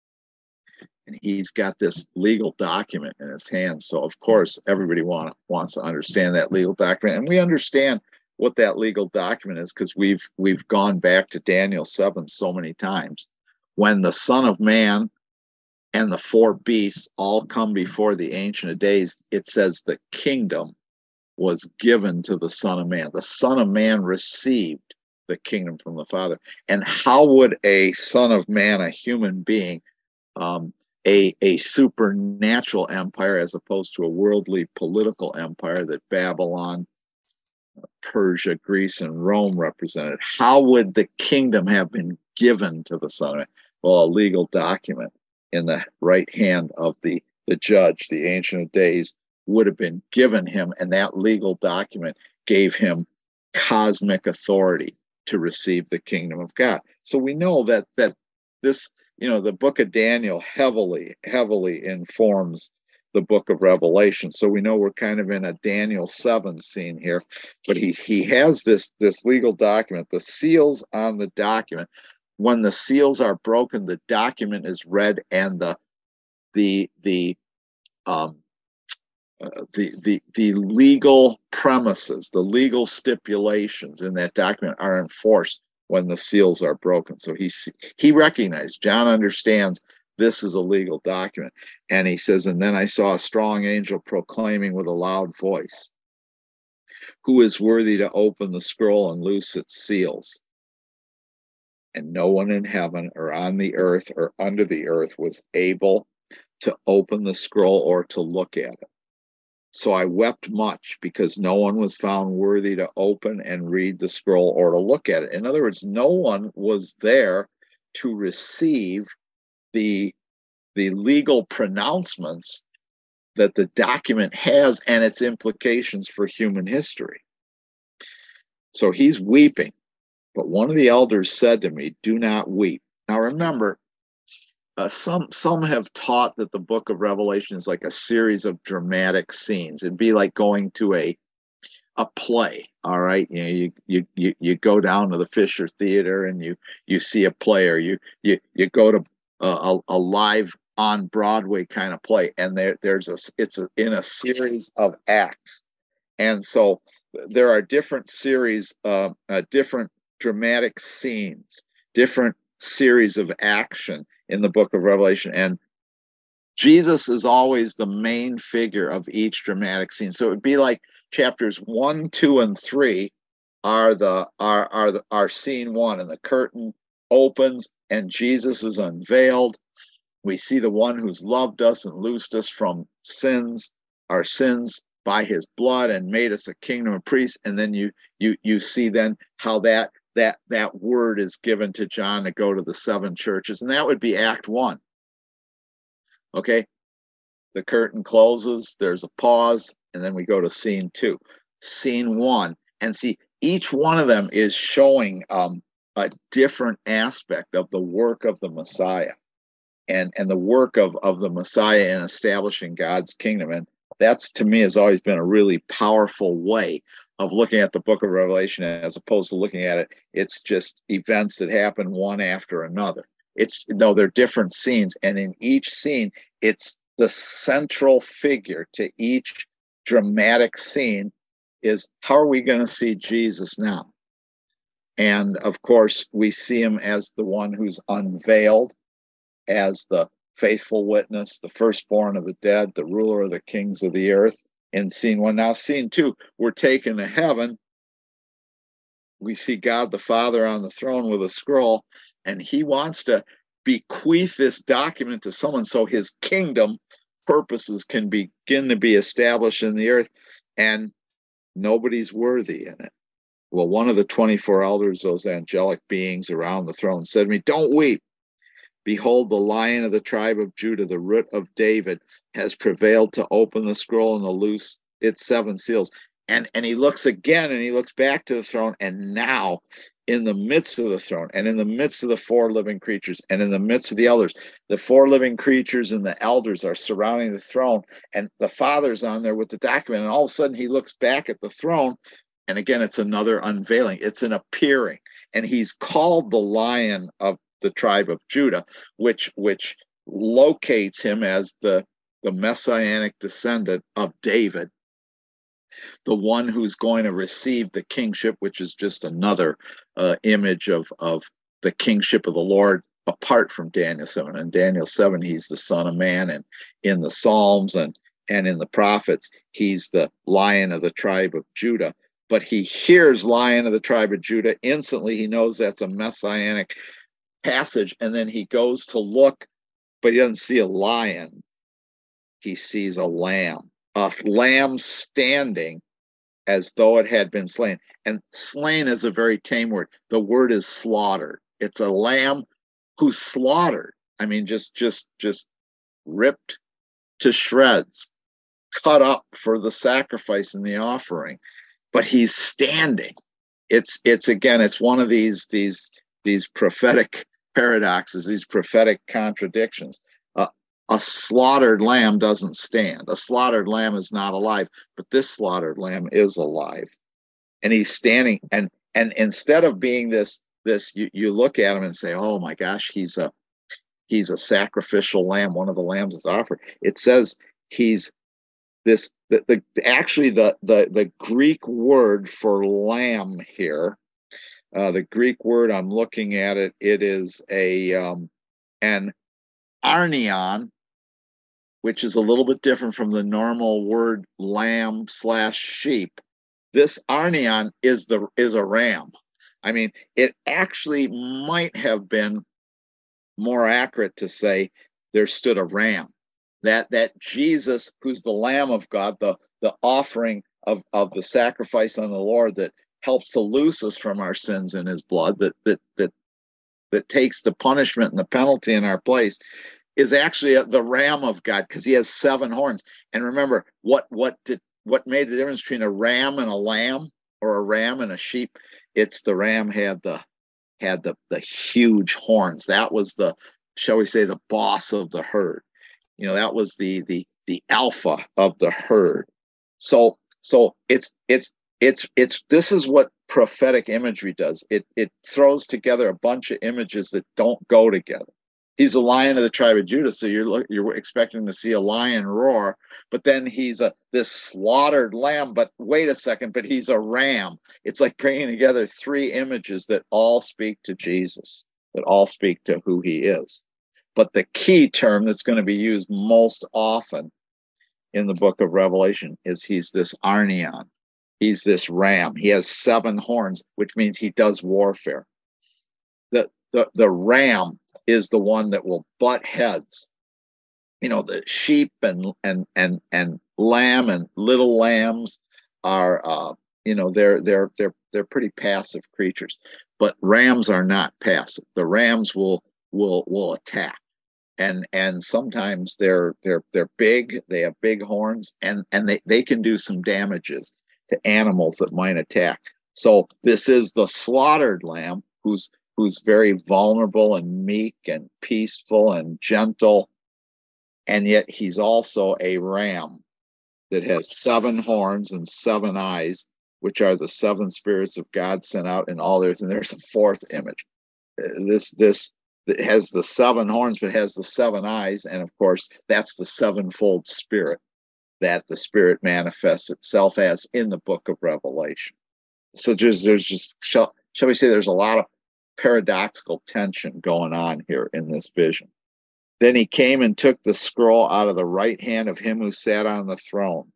and he's got this legal document in his hands. So, of course, everybody want, wants to understand that legal document. And we understand what that legal document is because we've, we've gone back to Daniel seven so many times. When the Son of Man and the four beasts all come before the Ancient of Days, it says the kingdom was given to the Son of Man. The Son of Man received the kingdom from the Father. And how would a Son of Man, a human being, um, a, a supernatural empire as opposed to a worldly political empire that Babylon, Persia, Greece, and Rome represented, how would the kingdom have been given to the Son of Man? Well, a legal document in the right hand of the, the judge, the Ancient of Days, would have been given him, and that legal document gave him cosmic authority to receive the kingdom of God. So we know that that this, you know, the book of Daniel heavily, heavily informs the book of Revelation. So we know we're kind of in a Daniel seven scene here, but he he has this this legal document, the seals on the document. When the seals are broken, the document is read, and the the the um, uh, the the the legal premises, the legal stipulations in that document are enforced when the seals are broken. So he he recognized, John understands this is a legal document, and he says, and then I saw a strong angel proclaiming with a loud voice, "Who is worthy to open the scroll and loose its seals?" And no one in heaven or on the earth or under the earth was able to open the scroll or to look at it. So I wept much because no one was found worthy to open and read the scroll or to look at it. In other words, no one was there to receive the, the legal pronouncements that the document has and its implications for human history. So he's weeping. But one of the elders said to me, "Do not weep." Now remember, uh, some some have taught that the book of Revelation is like a series of dramatic scenes. It'd be like going to a a play. All right, you know, you you you, you go down to the Fisher Theater and you you see a play, or you you you go to a, a live on Broadway kind of play, and there there's a it's a, in a series of acts, and so there are different series, uh, uh, different dramatic scenes, different series of action in the book of Revelation. And Jesus is always the main figure of each dramatic scene. So it would be like chapters one, two, and three are the are are the are scene one, and the curtain opens and Jesus is unveiled. We see the one who's loved us and loosed us from sins, our sins, by his blood, and made us a kingdom of priests. And then you you you see then how that that that word is given to John to go to the seven churches, and that would be Act One. Okay, the curtain closes, there's a pause, and then we go to scene two. Scene one, and see, each one of them is showing um, a different aspect of the work of the Messiah. And, and the work of, of the Messiah in establishing God's kingdom. And that's, to me, has always been a really powerful way of looking at the book of Revelation, as opposed to looking at it, it's just events that happen one after another. It's, no, they're different scenes. And in each scene, it's the central figure to each dramatic scene is, how are we going to see Jesus now? And of course, we see him as the one who's unveiled, as the faithful witness, the firstborn of the dead, the ruler of the kings of the earth in scene one. Now, scene two, we're taken to heaven. We see God the Father on the throne with a scroll, and he wants to bequeath this document to someone so his kingdom purposes can begin to be established in the earth, and nobody's worthy in it. Well, one of the twenty-four elders, those angelic beings around the throne, said to me, "Don't weep. Behold, the Lion of the tribe of Judah, the Root of David, has prevailed to open the scroll and to loose its seven seals." And, and he looks again, and he looks back to the throne, and now in the midst of the throne, and in the midst of the four living creatures, and in the midst of the elders, the four living creatures and the elders are surrounding the throne, and the Father's on there with the document, and all of a sudden he looks back at the throne, and again, it's another unveiling. It's an appearing, and he's called the Lion of the tribe of Judah, which which locates him as the, the messianic descendant of David, the one who's going to receive the kingship, which is just another uh, image of, of the kingship of the Lord apart from Daniel seven. In Daniel seven, he's the Son of Man, and in the Psalms and, and in the prophets, he's the Lion of the tribe of Judah. But he hears Lion of the tribe of Judah. Instantly, he knows that's a messianic passage, and then he goes to look, but he doesn't see a lion. He sees a lamb, a lamb standing as though it had been slain. And slain is a very tame word. The word is slaughtered. It's a lamb who's slaughtered. I mean, just just just ripped to shreds, cut up for the sacrifice and the offering. But he's standing. It's it's again, it's one of these these these prophetic paradoxes, these prophetic contradictions. Uh, a slaughtered lamb doesn't stand. A slaughtered lamb is not alive, but this slaughtered lamb is alive, and he's standing. And and instead of being this this, you, you look at him and say, "Oh my gosh, he's a he's a sacrificial lamb. One of the lambs is offered." It says he's this. The, the actually the the the Greek word for lamb here. Uh, the Greek word, I'm looking at it, it is a um, an arnion, which is a little bit different from the normal word lamb slash sheep. This arnion is the is a ram. I mean, it actually might have been more accurate to say there stood a ram. That that Jesus, who's the Lamb of God, the the offering of, of the sacrifice on the Lord that helps to loose us from our sins in his blood, that that that that takes the punishment and the penalty in our place, is actually a, the Ram of God, because he has seven horns. And remember, what what did what made the difference between a ram and a lamb, or a ram and a sheep? It's the ram had the had the the huge horns. That was the, shall we say, the boss of the herd. You know, that was the the the alpha of the herd. So so it's it's It's it's this is what prophetic imagery does. It it throws together a bunch of images that don't go together. He's a lion of the tribe of Judah, so you're you're expecting to see a lion roar, but then he's a this slaughtered lamb. But wait a second, but he's a ram. It's like bringing together three images that all speak to Jesus, that all speak to who he is. But the key term that's going to be used most often in the book of Revelation is he's this Arnion. He's this ram. He has seven horns, which means he does warfare. The, the, the ram is the one that will butt heads. You know, the sheep and and and and lamb and little lambs are uh, you know, they're they're they're they're pretty passive creatures. But rams are not passive. The rams will will will attack. And and sometimes they're they're they're big, they have big horns, and and they, they can do some damages to animals that might attack. So this is the slaughtered lamb who's who's very vulnerable and meek and peaceful and gentle. And yet he's also a ram that has seven horns and seven eyes, which are the seven spirits of God sent out in all the earth. And there's a fourth image. This this It has the seven horns, but has the seven eyes. And of course, that's the sevenfold spirit that the spirit manifests itself as in the book of Revelation. So there's, there's just, shall, shall we say, there's a lot of paradoxical tension going on here in this vision. Then he came and took the scroll out of the right hand of him who sat on the throne.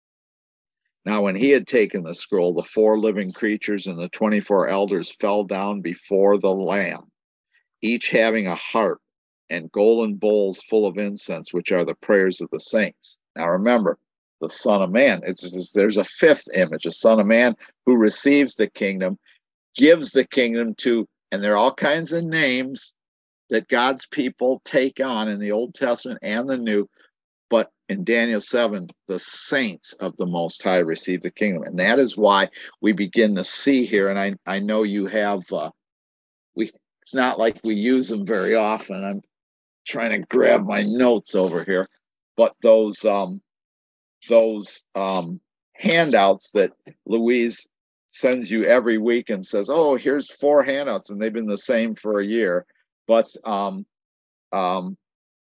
Now, when he had taken the scroll, the four living creatures and the twenty-four elders fell down before the Lamb, each having a harp and golden bowls full of incense, which are the prayers of the saints. Now remember, the Son of Man, it's, it's there's a fifth image, a Son of Man who receives the kingdom, gives the kingdom to, and there are all kinds of names that God's people take on in the Old Testament and the New, but in Daniel seven, the saints of the Most High receive the kingdom. And that is why we begin to see here, and I, I know you have, uh, we. It's not like we use them very often. I'm trying to grab my notes over here, but those um, those um, handouts that Louise sends you every week and says, "Oh, here's four handouts," and they've been the same for a year. But um, um,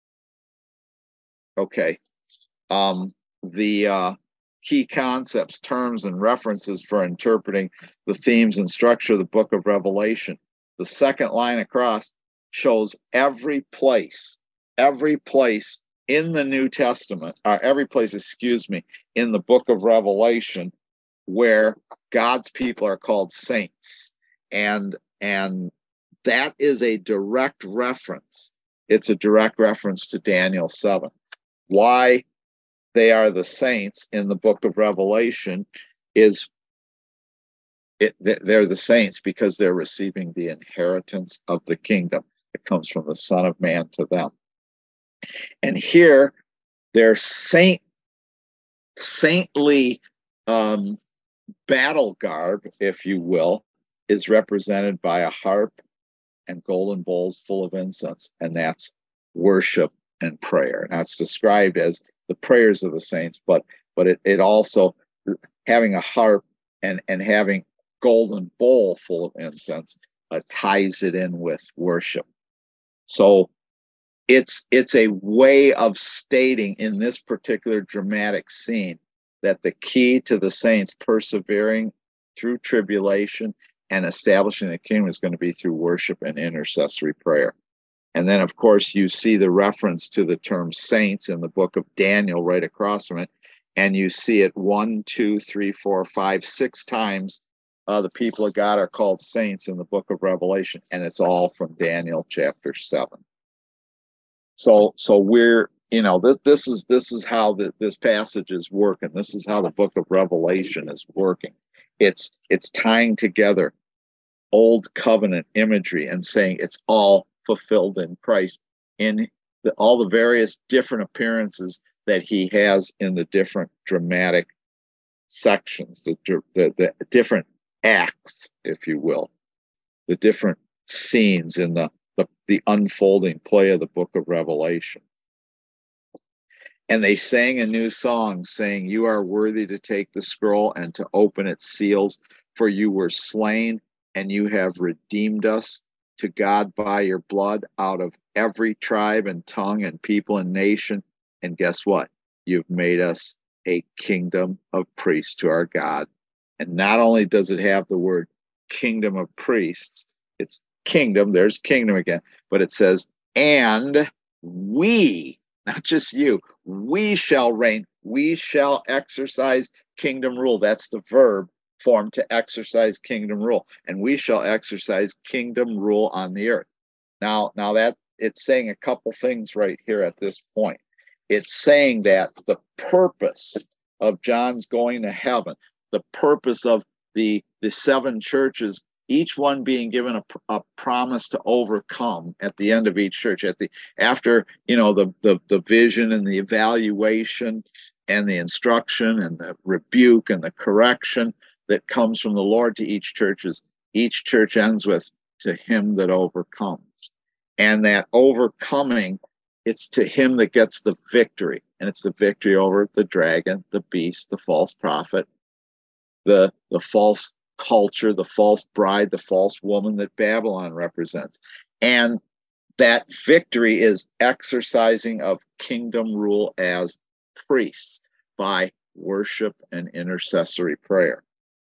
okay, um, the uh, key concepts, terms, and references for interpreting the themes and structure of the book of Revelation. The second line across shows every place, every place in the New Testament, or every place, excuse me, in the book of Revelation where God's people are called saints. And, and that is a direct reference. It's a direct reference to Daniel seven. Why they are the saints in the book of Revelation is It, they're the saints because they're receiving the inheritance of the kingdom that comes from the Son of Man to them. And here, their saint, saintly um, battle garb, if you will, is represented by a harp and golden bowls full of incense, and that's worship and prayer. Now, it's described as the prayers of the saints, but but it, it also, having a harp and, and having golden bowl full of incense uh, ties it in with worship. So it's it's a way of stating in this particular dramatic scene that the key to the saints persevering through tribulation and establishing the kingdom is going to be through worship and intercessory prayer. And then, of course, you see the reference to the term saints in the book of Daniel right across from it, and you see it one, two, three, four, five, six times. Uh, the people of God are called saints in the book of Revelation, and it's all from Daniel chapter seven. So, so we're, you know, this this is this is how the, this passage is working. This is how the book of Revelation is working. It's it's tying together old covenant imagery and saying it's all fulfilled in Christ in the, all the various different appearances that he has in the different dramatic sections, the the, the different acts, if you will, the different scenes in the, the the unfolding play of the book of Revelation. And they sang a new song, saying, "You are worthy to take the scroll and to open its seals, for you were slain, and you have redeemed us to God by your blood out of every tribe and tongue and people and nation. And guess what? You've made us a kingdom of priests to our God." And not only does it have the word kingdom of priests, it's kingdom, there's kingdom again, but it says, And we, not just you, we shall reign. We shall exercise kingdom rule. That's the verb form, to exercise kingdom rule. And we shall exercise kingdom rule on the earth. Now, now that it's saying a couple things right here at this point. It's saying that the purpose of John's going to heaven, the purpose of the, the seven churches, each one being given a, a promise to overcome at the end of each church, at the after you know the, the the vision and the evaluation and the instruction and the rebuke and the correction that comes from the Lord to each churches. Each church ends with, to him that overcomes. And that overcoming, it's to him that gets the victory. And it's the victory over the dragon, the beast, the false prophet, the the false culture, the false bride, the false woman that Babylon represents. And that victory is exercising of kingdom rule as priests by worship and intercessory prayer.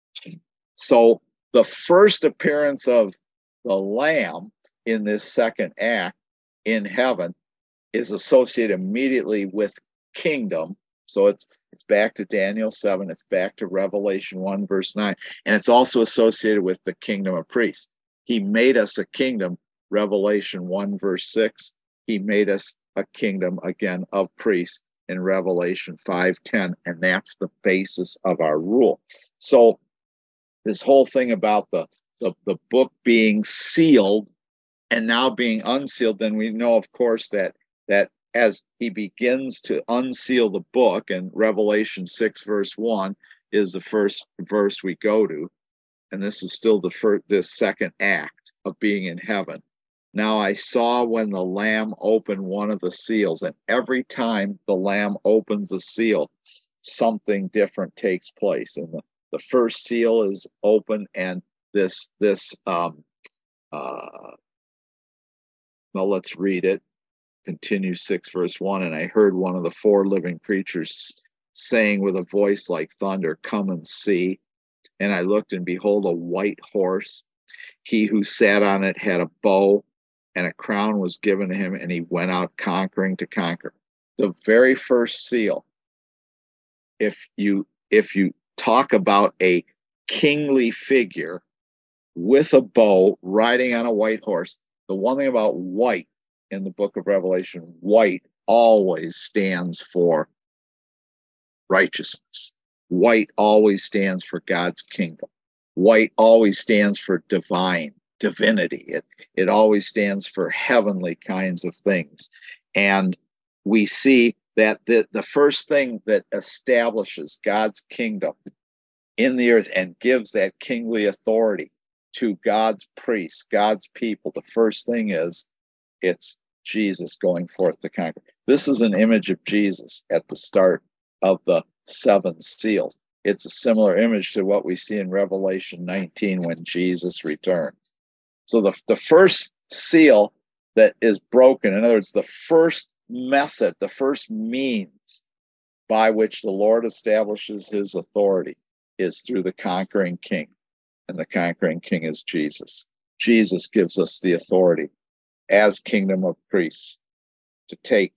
So the first appearance of the Lamb in this second act in heaven is associated immediately with kingdom. So it's it's back to Daniel seven, it's back to Revelation one, verse nine, and it's also associated with the kingdom of priests. He made us a kingdom, Revelation one, verse six. He made us a kingdom, again, of priests in Revelation five ten, and that's the basis of our rule. So this whole thing about the, the, the book being sealed and now being unsealed, then we know, of course, that that as he begins to unseal the book, and Revelation six, verse one is the first verse we go to, and this is still the first, this second act of being in heaven. Now I saw when the Lamb opened one of the seals, and every time the Lamb opens a seal, something different takes place. And the, the first seal is open, and this, this um, uh, well, let's read it. Continue six, verse one. And I heard one of the four living creatures saying with a voice like thunder, "Come and see." And I looked, and behold, a white horse. He who sat on it had a bow, and a crown was given to him, and he went out conquering to conquer. The very first seal, if you if you talk about a kingly figure with a bow riding on a white horse, the one thing about white in the book of Revelation, white always stands for righteousness. White always stands for God's kingdom. White always stands for divine, divinity. It, it always stands for heavenly kinds of things. And we see that the, the first thing that establishes God's kingdom in the earth and gives that kingly authority to God's priests, God's people, the first thing is it's Jesus going forth to conquer. This is an image of Jesus at the start of the seven seals. It's a similar image to what we see in Revelation nineteen when Jesus returns. So the, the first seal that is broken, in other words, the first method, the first means by which the Lord establishes his authority is through the conquering king. And the conquering king is Jesus. Jesus gives us the authority as kingdom of priests to take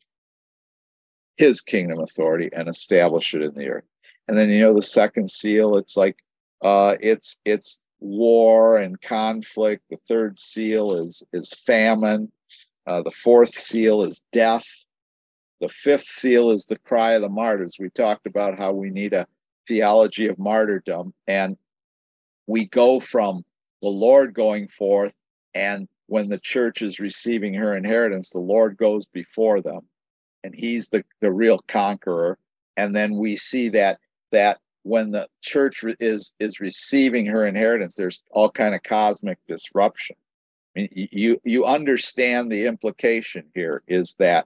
his kingdom authority and establish it in the earth. And then, you know, the second seal, it's like, uh, it's, it's war and conflict. The third seal is, is famine. Uh, the fourth seal is death. The fifth seal is the cry of the martyrs. We talked about how we need a theology of martyrdom, and we go from the Lord going forth, and when the church is receiving her inheritance, the Lord goes before them, and he's the, the real conqueror. And then we see that that when the church is is receiving her inheritance, there's all kind of cosmic disruption. I mean, you you understand the implication here is that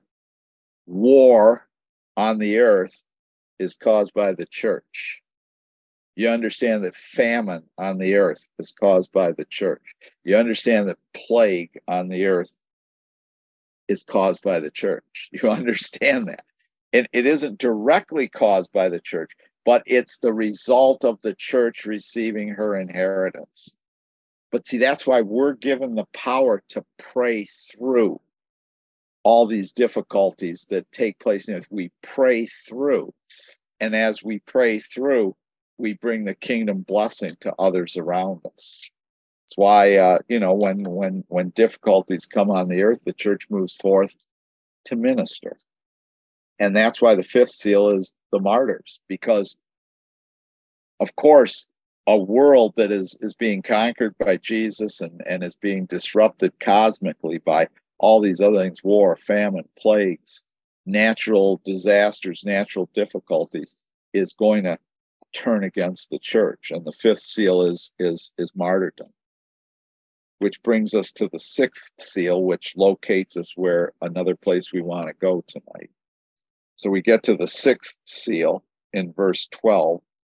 war on the earth is caused by the church. You understand that famine on the earth is caused by the church. You understand that plague on the earth is caused by the church. You understand that. And it isn't directly caused by the church, but it's the result of the church receiving her inheritance. But see, that's why we're given the power to pray through all these difficulties that take place in it, we pray through. And as we pray through, we bring the kingdom blessing to others around us. It's why, uh, you know, when when when difficulties come on the earth, the church moves forth to minister. And that's why the fifth seal is the martyrs, because, of course, a world that is, is being conquered by Jesus and, and is being disrupted cosmically by all these other things, war, famine, plagues, natural disasters, natural difficulties, is going to turn against the church. And the fifth seal is is is martyrdom, which brings us to the sixth seal, which locates us where another place we want to go tonight. So we get to the sixth seal in verse twelve.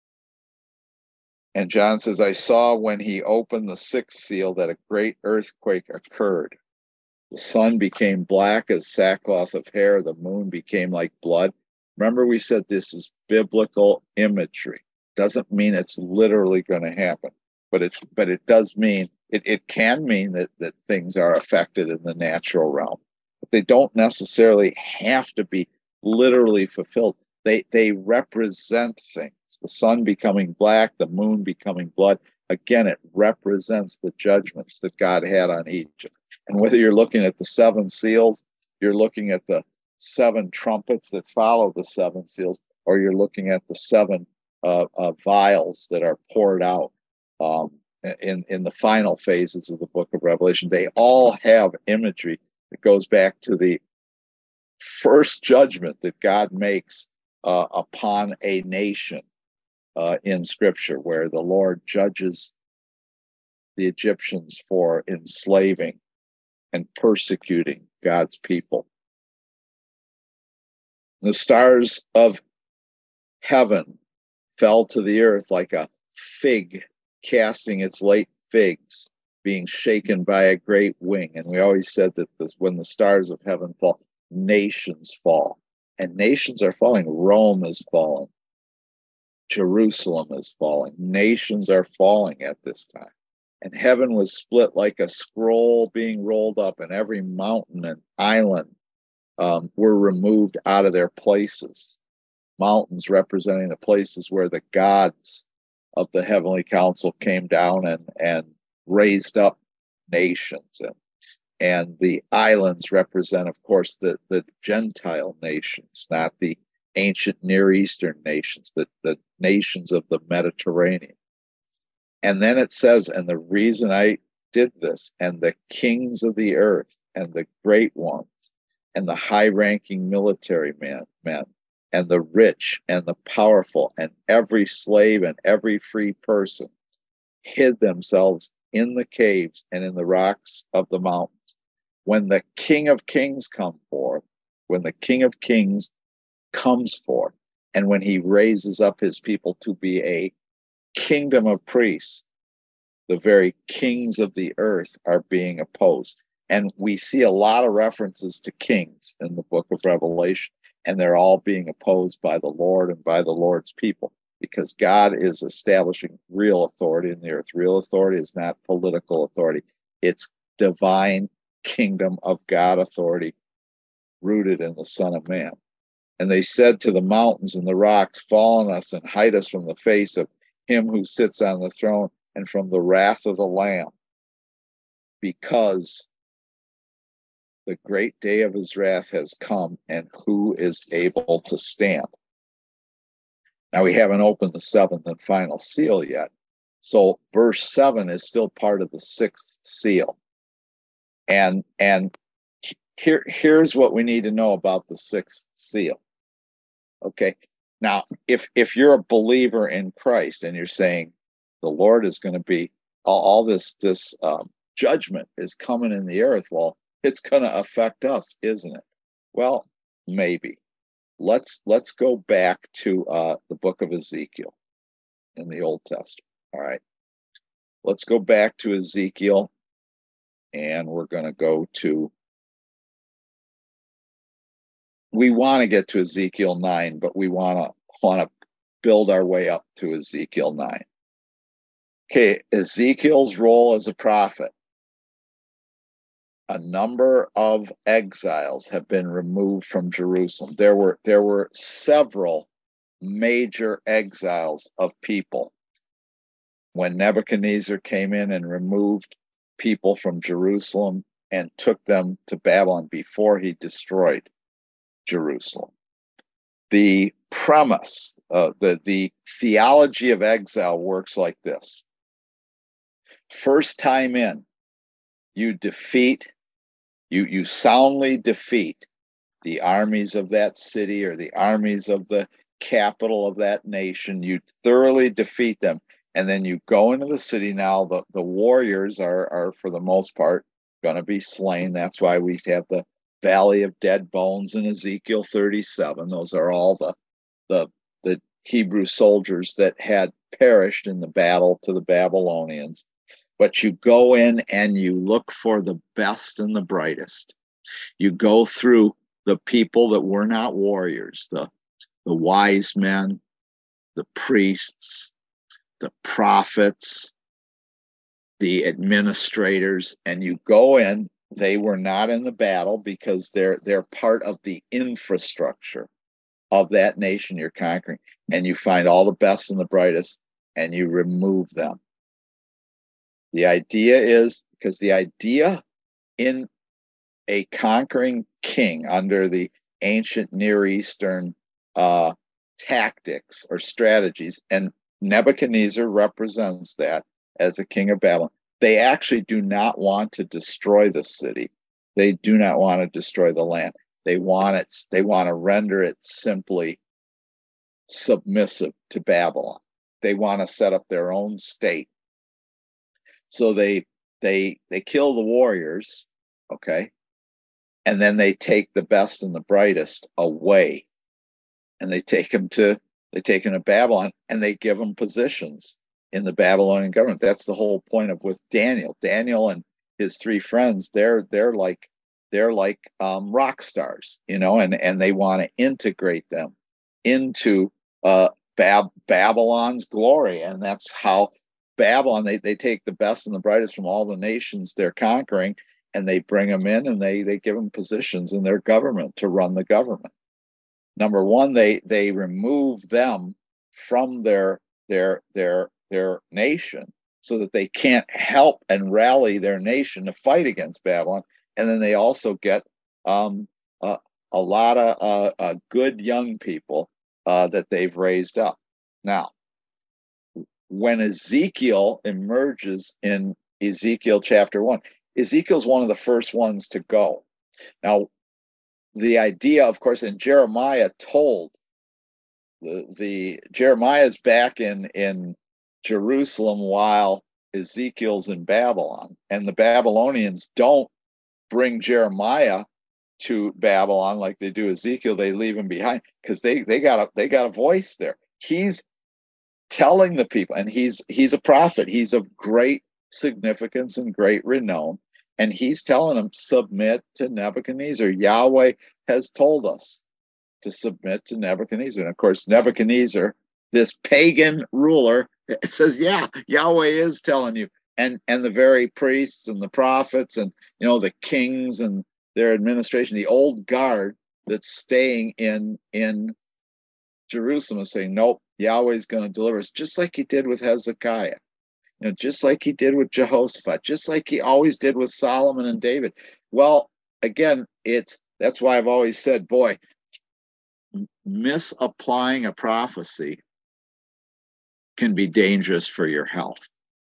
And John says, I saw when he opened the sixth seal that a great earthquake occurred. The sun became black as sackcloth of hair. The moon became like blood. Remember, we said this is biblical imagery. Doesn't mean it's literally going to happen, but it but it does mean it, it can mean that that things are affected in the natural realm, but they don't necessarily have to be literally fulfilled. They they represent things. The sun becoming black, the moon becoming blood. Again, it represents the judgments that God had on Egypt. And whether you're looking at the seven seals, you're looking at the seven trumpets that follow the seven seals, or you're looking at the seven uh, uh, vials that are poured out um, in, in the final phases of the book of Revelation. They all have imagery that goes back to the first judgment that God makes uh, upon a nation uh, in Scripture, where the Lord judges the Egyptians for enslaving and persecuting God's people. The stars of heaven fell to the earth like a fig casting its late figs, being shaken by a great wing. And we always said that this, when the stars of heaven fall, nations fall. And nations are falling. Rome is falling. Jerusalem is falling. Nations are falling at this time. And heaven was split like a scroll being rolled up, and every mountain and island um, were removed out of their places. Mountains representing the places where the gods of the heavenly council came down and, and raised up nations. And, and the islands represent, of course, the, the Gentile nations, not the ancient Near Eastern nations, the, the nations of the Mediterranean. And then it says, and the reason I did this, and the kings of the earth, and the great ones, and the high-ranking military men, men, and the rich, and the powerful, and every slave and every free person hid themselves in the caves and in the rocks of the mountains. When the King of Kings come forth, when the King of Kings comes forth, and when he raises up his people to be a kingdom of priests, the very kings of the earth are being opposed. And we see a lot of references to kings in the book of Revelation, and they're all being opposed by the Lord and by the Lord's people, because God is establishing real authority in the earth. Real authority is not political authority. It's divine kingdom of God authority rooted in the Son of Man. And they said to the mountains and the rocks, fall on us and hide us from the face of him who sits on the throne and from the wrath of the Lamb, because the great day of his wrath has come, and who is able to stand? Now, we haven't opened the seventh and final seal yet. So verse seven is still part of the sixth seal. And, and here, here's what we need to know about the sixth seal. Okay. Now, if if you're a believer in Christ and you're saying the Lord is going to be all, all this this um, judgment is coming in the earth, well, it's going to affect us, isn't it? Well, maybe. Let's let's go back to uh, the book of Ezekiel in the Old Testament. All right. Let's go back to Ezekiel, and we're going to go to. We want to get to Ezekiel nine, but we want to want to build our way up to Ezekiel nine. Okay, Ezekiel's role as a prophet. a number of exiles have been removed from Jerusalem. There were there were several major exiles of people when Nebuchadnezzar came in and removed people from Jerusalem and took them to Babylon before he destroyed Jerusalem. The premise, uh, the, the theology of exile works like this. First time in, you defeat, you, you soundly defeat the armies of that city or the armies of the capital of that nation. You thoroughly defeat them. And then you go into the city. Now the, the warriors are, are, for the most part, going to be slain. That's why we have the Valley of Dead Bones in Ezekiel thirty-seven. Those are all the, the, the Hebrew soldiers that had perished in the battle to the Babylonians. But you go in and you look for the best and the brightest. You go through the people that were not warriors, the, the wise men, the priests, the prophets, the administrators, and you go in. They were not in the battle because they're they're part of the infrastructure of that nation you're conquering, and you find all the best and the brightest and you remove them. The idea is, because the idea in a conquering king under the ancient Near Eastern uh, tactics or strategies, and Nebuchadnezzar represents that as the king of Babylon. They actually do not want to destroy the city. They do not want to destroy the land. They want it, they want to render it simply submissive to Babylon. They want to set up their own state. So they they they kill the warriors, okay? And then they take the best and the brightest away. And they take them to they take them to Babylon, and they give them positions in the Babylonian government. That's the whole point of with Daniel. Daniel and his three friends, they're they're like they're like um, rock stars, you know, and, and they want to integrate them into uh, Bab- Babylon's glory. And that's how Babylon, they, they take the best and the brightest from all the nations they're conquering, and they bring them in, and they they give them positions in their government to run the government. Number one, they they remove them from their their their their nation so that they can't help and rally their nation to fight against Babylon. And then they also get um, uh, a lot of uh, uh, good young people uh, that they've raised up. Now, when Ezekiel emerges in Ezekiel chapter one, Ezekiel's one of the first ones to go. Now, the idea, of course, and Jeremiah told the, the Jeremiah's back in, in Jerusalem while Ezekiel's in Babylon, and the Babylonians don't bring Jeremiah to Babylon like they do Ezekiel. They leave him behind because they they got a they got a voice there. He's telling the people, and he's he's a prophet. He's of great significance and great renown, and he's telling them, submit to Nebuchadnezzar. Yahweh has told us to submit to Nebuchadnezzar. And of course, Nebuchadnezzar, this pagan ruler, it says, yeah, Yahweh is telling you. And and the very priests and the prophets and, you know, the kings and their administration, the old guard that's staying in in Jerusalem is saying, nope, Yahweh's going to deliver us, just like he did with Hezekiah, you know, just like he did with Jehoshaphat, just like he always did with Solomon and David. Well, again, it's that's why I've always said, boy, misapplying a prophecy can be dangerous for your health.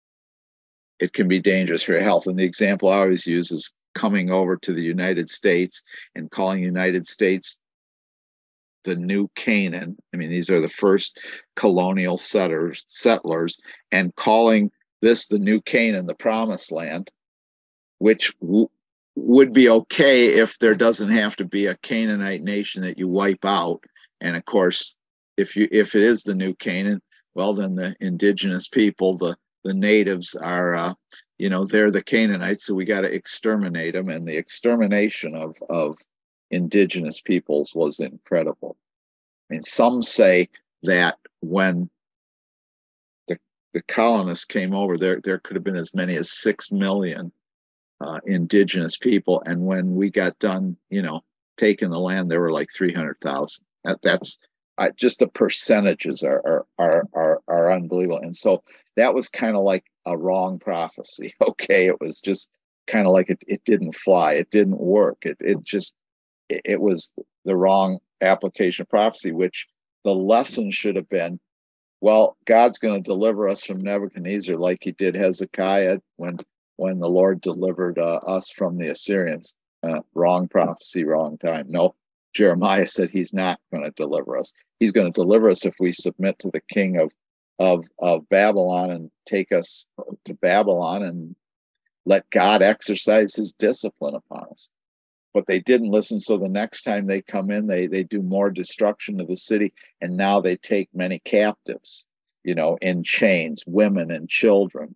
It can be dangerous for your health. And the example I always use is coming over to the United States and calling United States the new Canaan. I mean, these are the first colonial settlers, settlers, and calling this the new Canaan, the promised land, which w- would be okay if there doesn't have to be a Canaanite nation that you wipe out. And of course, if you if it is the new Canaan, well, then the indigenous people, the the natives are, uh, you know, they're the Canaanites, so we got to exterminate them. And the extermination of of indigenous peoples was incredible. I mean, some say that when the the colonists came over, there there could have been as many as six million uh, indigenous people. And when we got done, you know, taking the land, there were like three hundred thousand. That, that's uh, just the percentages are, are, are, are, are unbelievable. And so that was kind of like a wrong prophecy. Okay. It was just kind of like it, it didn't fly. It didn't work. It, it just, it, it was the wrong application of prophecy, which the lesson should have been, well, God's going to deliver us from Nebuchadnezzar like he did Hezekiah when when the Lord delivered uh, us from the Assyrians. Uh, wrong prophecy, wrong time. No, Jeremiah said he's not going to deliver us. He's going to deliver us if we submit to the king of, of, of Babylon and take us to Babylon and let God exercise his discipline upon us. But they didn't listen. So the next time they come in, they, they do more destruction of the city. And now they take many captives, you know, in chains, women and children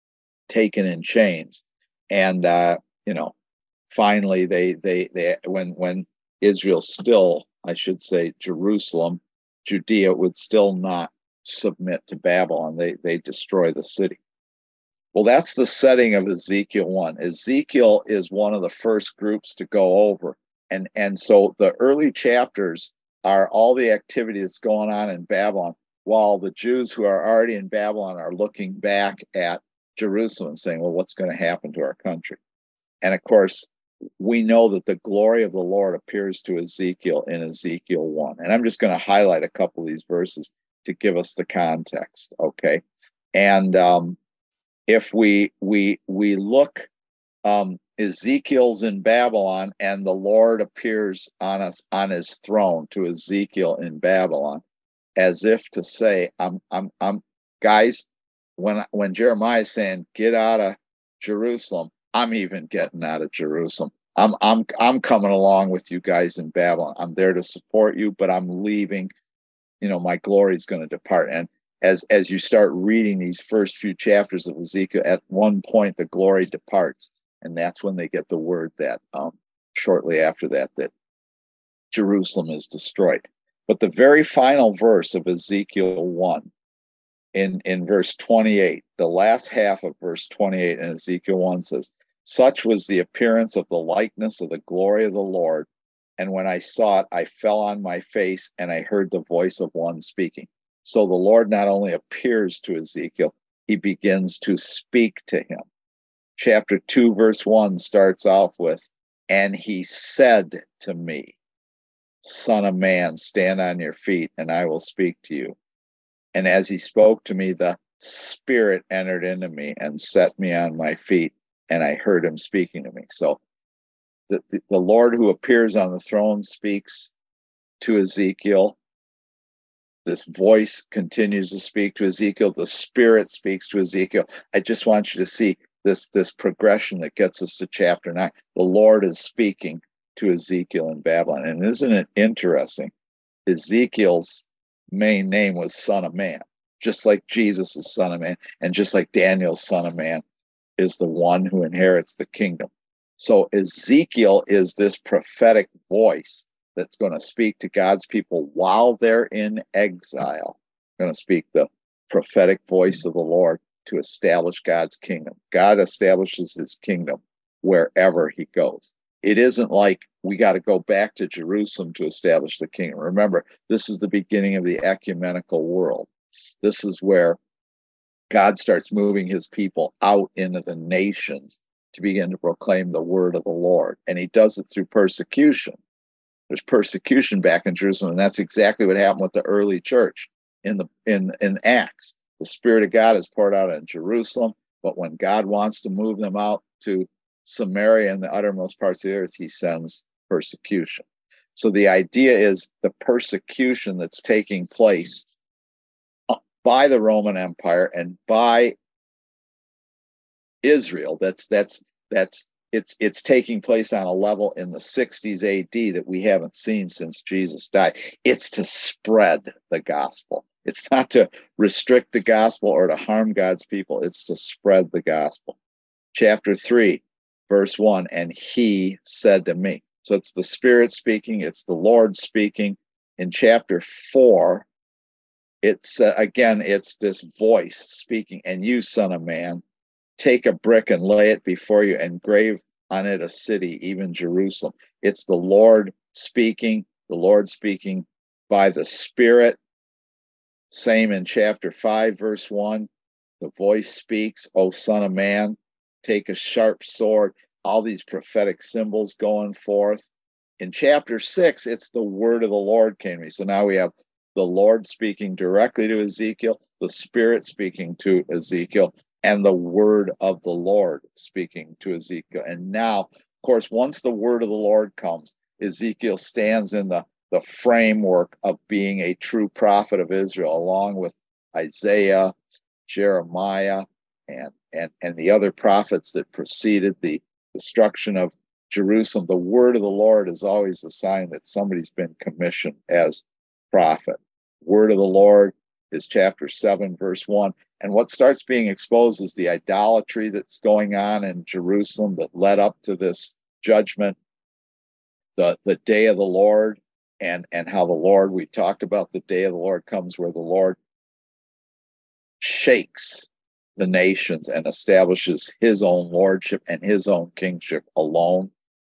taken in chains. And, uh, you know, finally they, they, they, when, when Israel still, I should say, Jerusalem, Judea would still not submit to Babylon, they, they destroy the city. Well, that's the setting of Ezekiel one. Ezekiel is one of the first groups to go over. And, and so the early chapters are all the activity that's going on in Babylon, while the Jews who are already in Babylon are looking back at Jerusalem and saying, well, what's going to happen to our country? And of course, we know that the glory of the Lord appears to Ezekiel in Ezekiel one. And I'm just going to highlight a couple of these verses to give us the context, okay? And um, if we we we look, um, Ezekiel's in Babylon, and the Lord appears on a, on his throne to Ezekiel in Babylon, as if to say, "I'm I'm I'm guys." When when Jeremiah is saying, "Get out of Jerusalem," I'm even getting out of Jerusalem. I'm I'm I'm coming along with you guys in Babylon. I'm there to support you, but I'm leaving. You know, my glory is going to depart. And as as you start reading these first few chapters of Ezekiel, at one point the glory departs, and that's when they get the word that um, shortly after that that Jerusalem is destroyed. But the very final verse of Ezekiel one, in in verse twenty-eight, the last half of verse twenty-eight in Ezekiel one says, "Such was the appearance of the likeness of the glory of the Lord, and when I saw it, I fell on my face, and I heard the voice of one speaking." So the Lord not only appears to Ezekiel, he begins to speak to him. Chapter two, verse one starts off with, "And he said to me, Son of man, stand on your feet, and I will speak to you. And as he spoke to me, the Spirit entered into me and set me on my feet, and I heard him speaking to me." So the, the, the Lord who appears on the throne speaks to Ezekiel. This voice continues to speak to Ezekiel. The Spirit speaks to Ezekiel. I just want you to see this, this progression that gets us to chapter nine. The Lord is speaking to Ezekiel in Babylon. And isn't it interesting? Ezekiel's main name was Son of Man, just like Jesus is Son of Man, and just like Daniel's Son of Man is the one who inherits the kingdom. So Ezekiel is this prophetic voice that's going to speak to God's people while they're in exile, going to speak the prophetic voice of the Lord to establish God's kingdom. God establishes his kingdom wherever he goes. It isn't like we got to go back to Jerusalem to establish the kingdom. Remember, this is the beginning of the ecumenical world. This is where God starts moving his people out into the nations to begin to proclaim the word of the Lord. And he does it through persecution. There's persecution back in Jerusalem, and that's exactly what happened with the early church in the in, in Acts. The Spirit of God is poured out in Jerusalem, but when God wants to move them out to Samaria and the uttermost parts of the earth, he sends persecution. So the idea is the persecution that's taking place by the Roman Empire and by Israel, that's that's that's it's it's taking place on a level in the sixties A D that we haven't seen since Jesus died. It's to spread the gospel. It's not to restrict the gospel or to harm God's people. It's to spread the gospel. Chapter three, verse one, "And he said to me." So it's the Spirit speaking. It's the Lord speaking. In chapter four, it's uh, again, it's this voice speaking. "And you, Son of Man, take a brick and lay it before you and grave on it a city, even Jerusalem. It's the Lord speaking, the Lord speaking by the Spirit. Same in chapter five, verse one. The voice speaks, O Son of Man, take a sharp sword. All these prophetic symbols going forth. In chapter six, it's the word of the Lord came to me. So now we have the Lord speaking directly to Ezekiel, the Spirit speaking to Ezekiel, and the word of the Lord speaking to Ezekiel. And now, of course, once the word of the Lord comes, Ezekiel stands in the, the framework of being a true prophet of Israel, along with Isaiah, Jeremiah, and, and, and the other prophets that preceded the destruction of Jerusalem. The word of the Lord is always a sign that somebody's been commissioned as prophet. Word of the Lord is chapter seven, verse one. And what starts being exposed is the idolatry that's going on in Jerusalem that led up to this judgment, the, the day of the Lord, and, and how the Lord, we talked about the day of the Lord comes where the Lord shakes the nations and establishes his own lordship and his own kingship alone.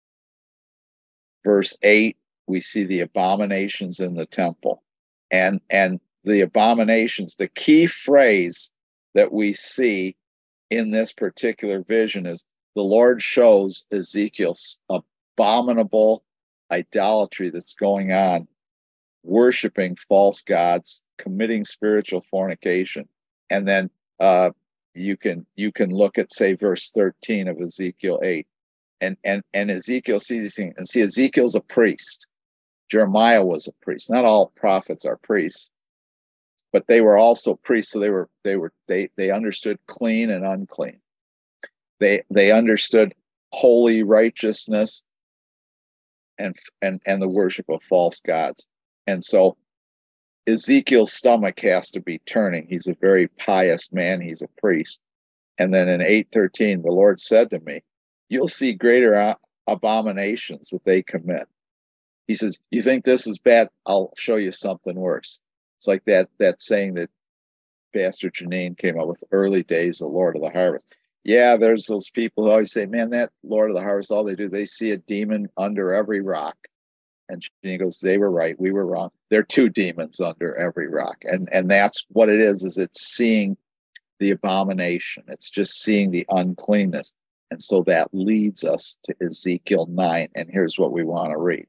Verse eight, we see the abominations in the temple. And, and the abominations, the key phrase that we see in this particular vision is the Lord shows Ezekiel's abominable idolatry that's going on, worshiping false gods, committing spiritual fornication. And then uh, you can you can look at, say, verse thirteen of Ezekiel eight. And, and, and Ezekiel sees these things. And see, Ezekiel's a priest. Jeremiah was a priest. Not all prophets are priests, but they were also priests. So they were they were they they understood clean and unclean. They they understood holy righteousness and and and the worship of false gods. And so Ezekiel's stomach has to be turning. He's a very pious man. He's a priest. And then in eight thirteen, the Lord said to me, you'll see greater abominations that they commit. He says, you think this is bad? I'll show you something worse. It's like that that saying that Pastor Janine came up with, early days of Lord of the Harvest. Yeah, there's those people who always say, man, that Lord of the Harvest, all they do, they see a demon under every rock. And Janine goes, they were right, we were wrong. There are two demons under every rock. And, and that's what it is, is it's seeing the abomination. It's just seeing the uncleanness. And so that leads us to Ezekiel nine. And here's what we want to read.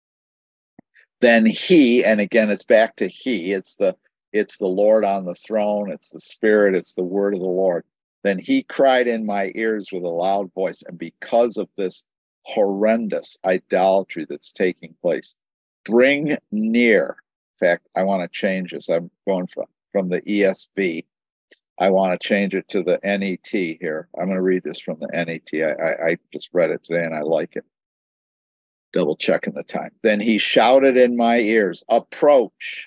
Then he, and again, it's back to he, it's the it's the Lord on the throne, it's the Spirit, it's the word of the Lord. Then he cried in my ears with a loud voice, and because of this horrendous idolatry that's taking place, bring near. In fact, I want to change this. I'm going from, from the E S V. I want to change it to the N E T here. I'm going to read this from the N E T. I, I, I just read it today and I like it. Double checking the time. Then he shouted in my ears, approach,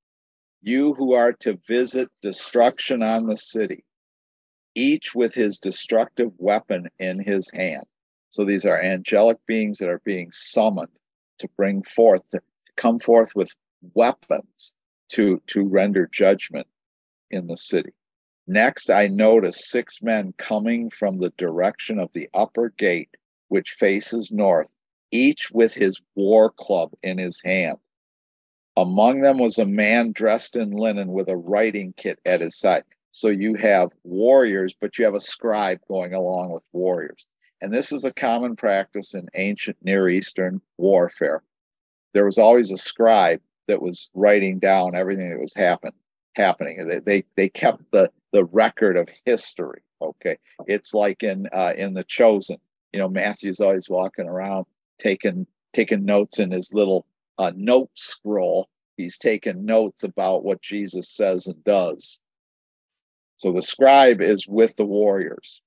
you who are to visit destruction on the city, each with his destructive weapon in his hand. So these are angelic beings that are being summoned to bring forth, to come forth with weapons to, to render judgment in the city. Next, I noticed six men coming from the direction of the upper gate, which faces north, each with his war club in his hand. Among them was a man dressed in linen with a writing kit at his side. So you have warriors, but you have a scribe going along with warriors. And this is a common practice in ancient Near Eastern warfare. There was always a scribe that was writing down everything that was happen, happening. They, they, they kept the, the record of history, okay? It's like in uh, in The Chosen. You know, Matthew's always walking around taking taking notes in his little uh, note scroll. He's taking notes about what Jesus says and does. So the scribe is with the warriors.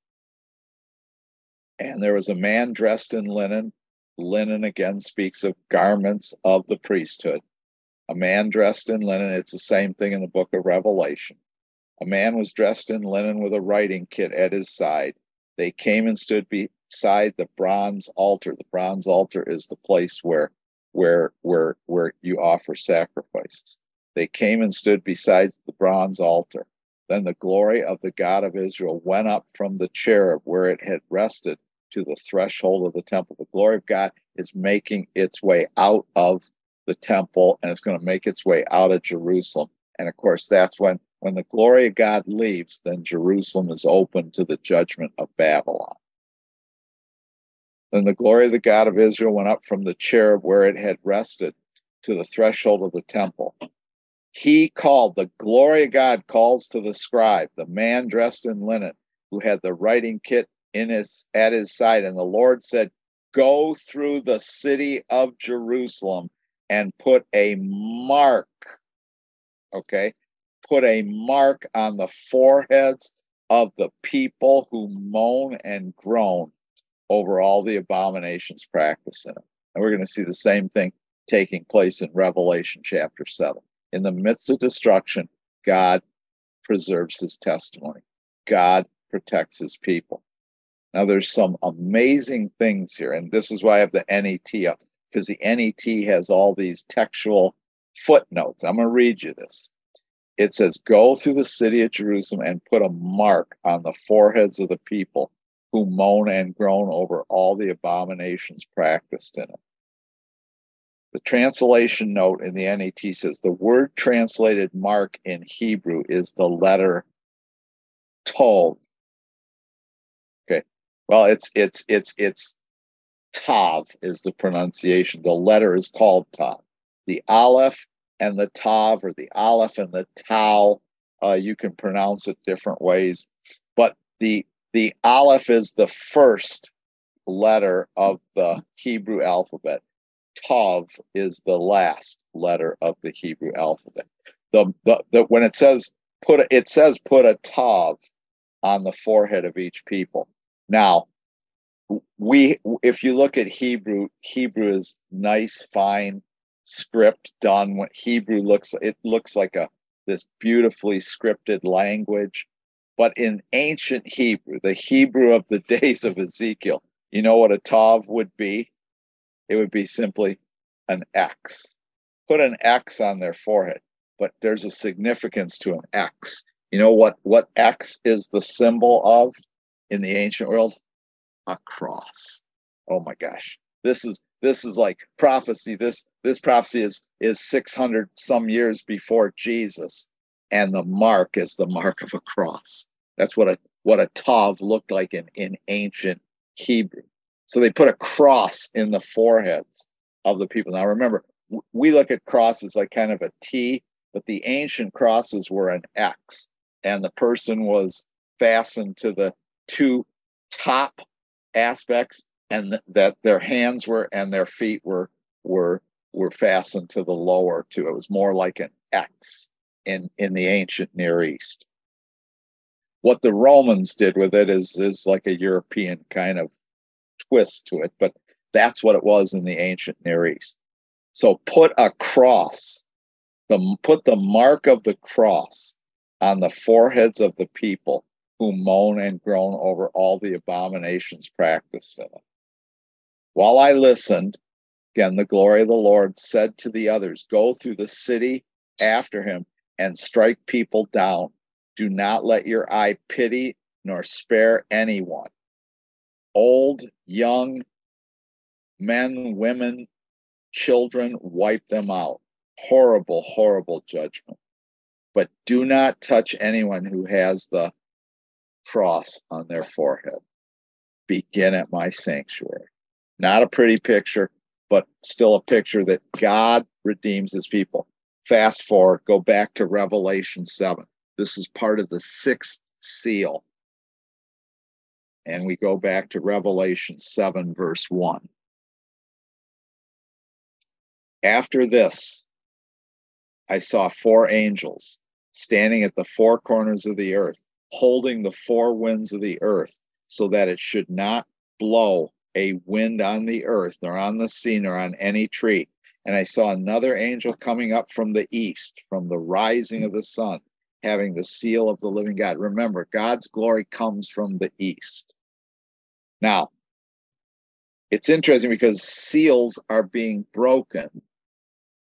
And there was a man dressed in linen. Linen again speaks of garments of the priesthood. A man dressed in linen, it's the same thing in the book of Revelation. A man was dressed in linen with a writing kit at his side. They came and stood beside the bronze altar. The bronze altar is the place where, where, where, where you offer sacrifices. They came and stood beside the bronze altar. Then the glory of the God of Israel went up from the cherub where it had rested to the threshold of the temple. The glory of God is making its way out of the temple, and it's going to make its way out of Jerusalem. And of course, that's when, when the glory of God leaves, then Jerusalem is open to the judgment of Babylon. Then the glory of the God of Israel went up from the cherub where it had rested to the threshold of the temple. He called, the glory of God calls to the scribe, the man dressed in linen, who had the writing kit in his at his side. And the Lord said, go through the city of Jerusalem and put a mark, okay, put a mark on the foreheads of the people who moan and groan over all the abominations practiced in it. And we're going to see the same thing taking place in Revelation chapter seven. In the midst of destruction, God preserves his testimony. God protects his people. Now, there's some amazing things here, and this is why I have the N E T up, because the N E T has all these textual footnotes. I'm going to read you this. It says, go through the city of Jerusalem and put a mark on the foreheads of the people who moan and groan over all the abominations practiced in it. The translation note in the N E T says the word translated mark in Hebrew is the letter Tov. Okay, well, it's it's it's it's Tav is the pronunciation. The letter is called Tav. The Aleph and the Tav, or the Aleph and the Tau, uh, you can pronounce it different ways. But the the Aleph is the first letter of the Hebrew alphabet. Tav is the last letter of the Hebrew alphabet. The, the, the when it says put a, it says put a Tav on the forehead of each people. Now, we if you look at Hebrew, Hebrew is nice, fine script done. What Hebrew looks, it looks like a this beautifully scripted language. But in ancient Hebrew, the Hebrew of the days of Ezekiel, you know what a Tav would be? It would be simply an X. Put an X on their forehead, but there's a significance to an X. You know what, what X is the symbol of in the ancient world? A cross. Oh my gosh. This is this is like prophecy. This this prophecy is is six hundred some years before Jesus, and the mark is the mark of a cross. That's what a what a Tav looked like in, in ancient Hebrew. So they put a cross in the foreheads of the people. Now remember, we look at crosses like kind of a T, but the ancient crosses were an X, and the person was fastened to the two top aspects, and th- that their hands were and their feet were were were fastened to the lower two. It was more like an X in in the ancient Near East. What the Romans did with it is is like a European kind of twist to it, but that's what it was in the ancient Near East. So put a cross, the put the mark of the cross on the foreheads of the people who moan and groan over all the abominations practiced in it. While I listened, again, the glory of the Lord said to the others, go through the city after him and strike people down. Do not let your eye pity nor spare anyone. Old, young, men, women, children, wipe them out. Horrible, horrible judgment. But do not touch anyone who has the cross on their forehead. Begin at my sanctuary. Not a pretty picture, but still a picture that God redeems his people. Fast forward, go back to Revelation seven. This is part of the sixth seal. And we go back to Revelation seven, verse one. After this, I saw four angels standing at the four corners of the earth, holding the four winds of the earth, so that it should not blow a wind on the earth, nor on the sea, nor on any tree. And I saw another angel coming up from the east, from the rising of the sun, having the seal of the living God. Remember, God's glory comes from the east. Now, it's interesting because seals are being broken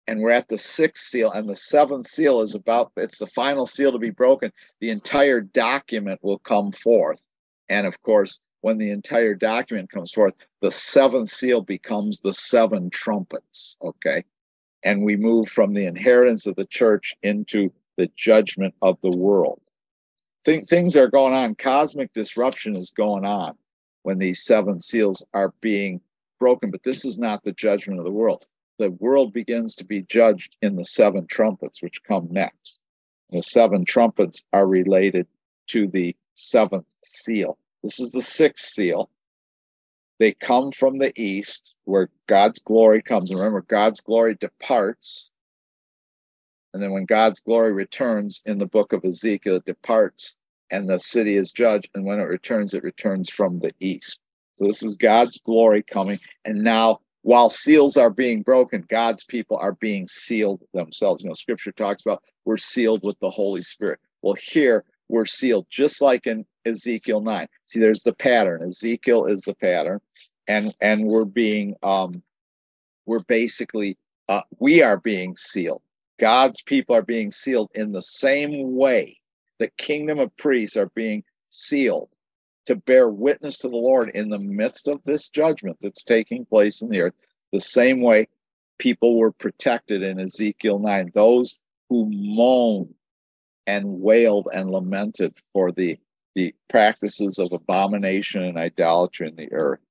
and we're at the sixth seal, and the seventh seal is about, it's the final seal to be broken. The entire document will come forth. And of course, when the entire document comes forth, the seventh seal becomes the seven trumpets, okay? And we move from the inheritance of the church into the judgment of the world. Th- things are going on. Cosmic disruption is going on when these seven seals are being broken, but this is not the judgment of the world. The world begins to be judged in the seven trumpets, which come next. The seven trumpets are related to the seventh seal. This is the sixth seal. They come from the east, where God's glory comes. And remember, God's glory departs. And then when God's glory returns in the book of Ezekiel, it departs and the city is judged. And when it returns, it returns from the east. So this is God's glory coming. And now, while seals are being broken, God's people are being sealed themselves. You know, scripture talks about we're sealed with the Holy Spirit. Well, here we're sealed just like in Ezekiel nine. See, there's the pattern. Ezekiel is the pattern. And, and we're being, um, we're basically, uh, we are being sealed. God's people are being sealed in the same way the kingdom of priests are being sealed to bear witness to the Lord in the midst of this judgment that's taking place in the earth. The same way people were protected in Ezekiel nine, those who moaned and wailed and lamented for the, the practices of abomination and idolatry in the earth.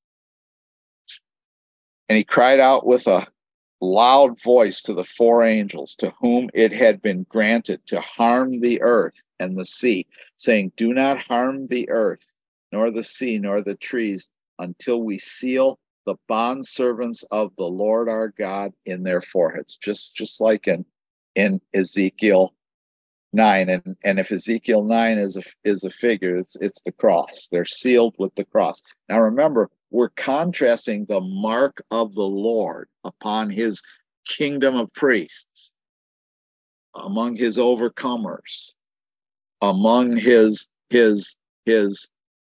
And he cried out with a loud voice to the four angels to whom it had been granted to harm the earth and the sea, saying, do not harm the earth, nor the sea, nor the trees, until we seal the bondservants of the Lord our God in their foreheads. Just, just like in, in Ezekiel nine. And, and if Ezekiel nine is a, is a figure, it's, it's the cross. They're sealed with the cross. Now remember, we're contrasting the mark of the Lord upon his kingdom of priests, among his overcomers, among his, his, his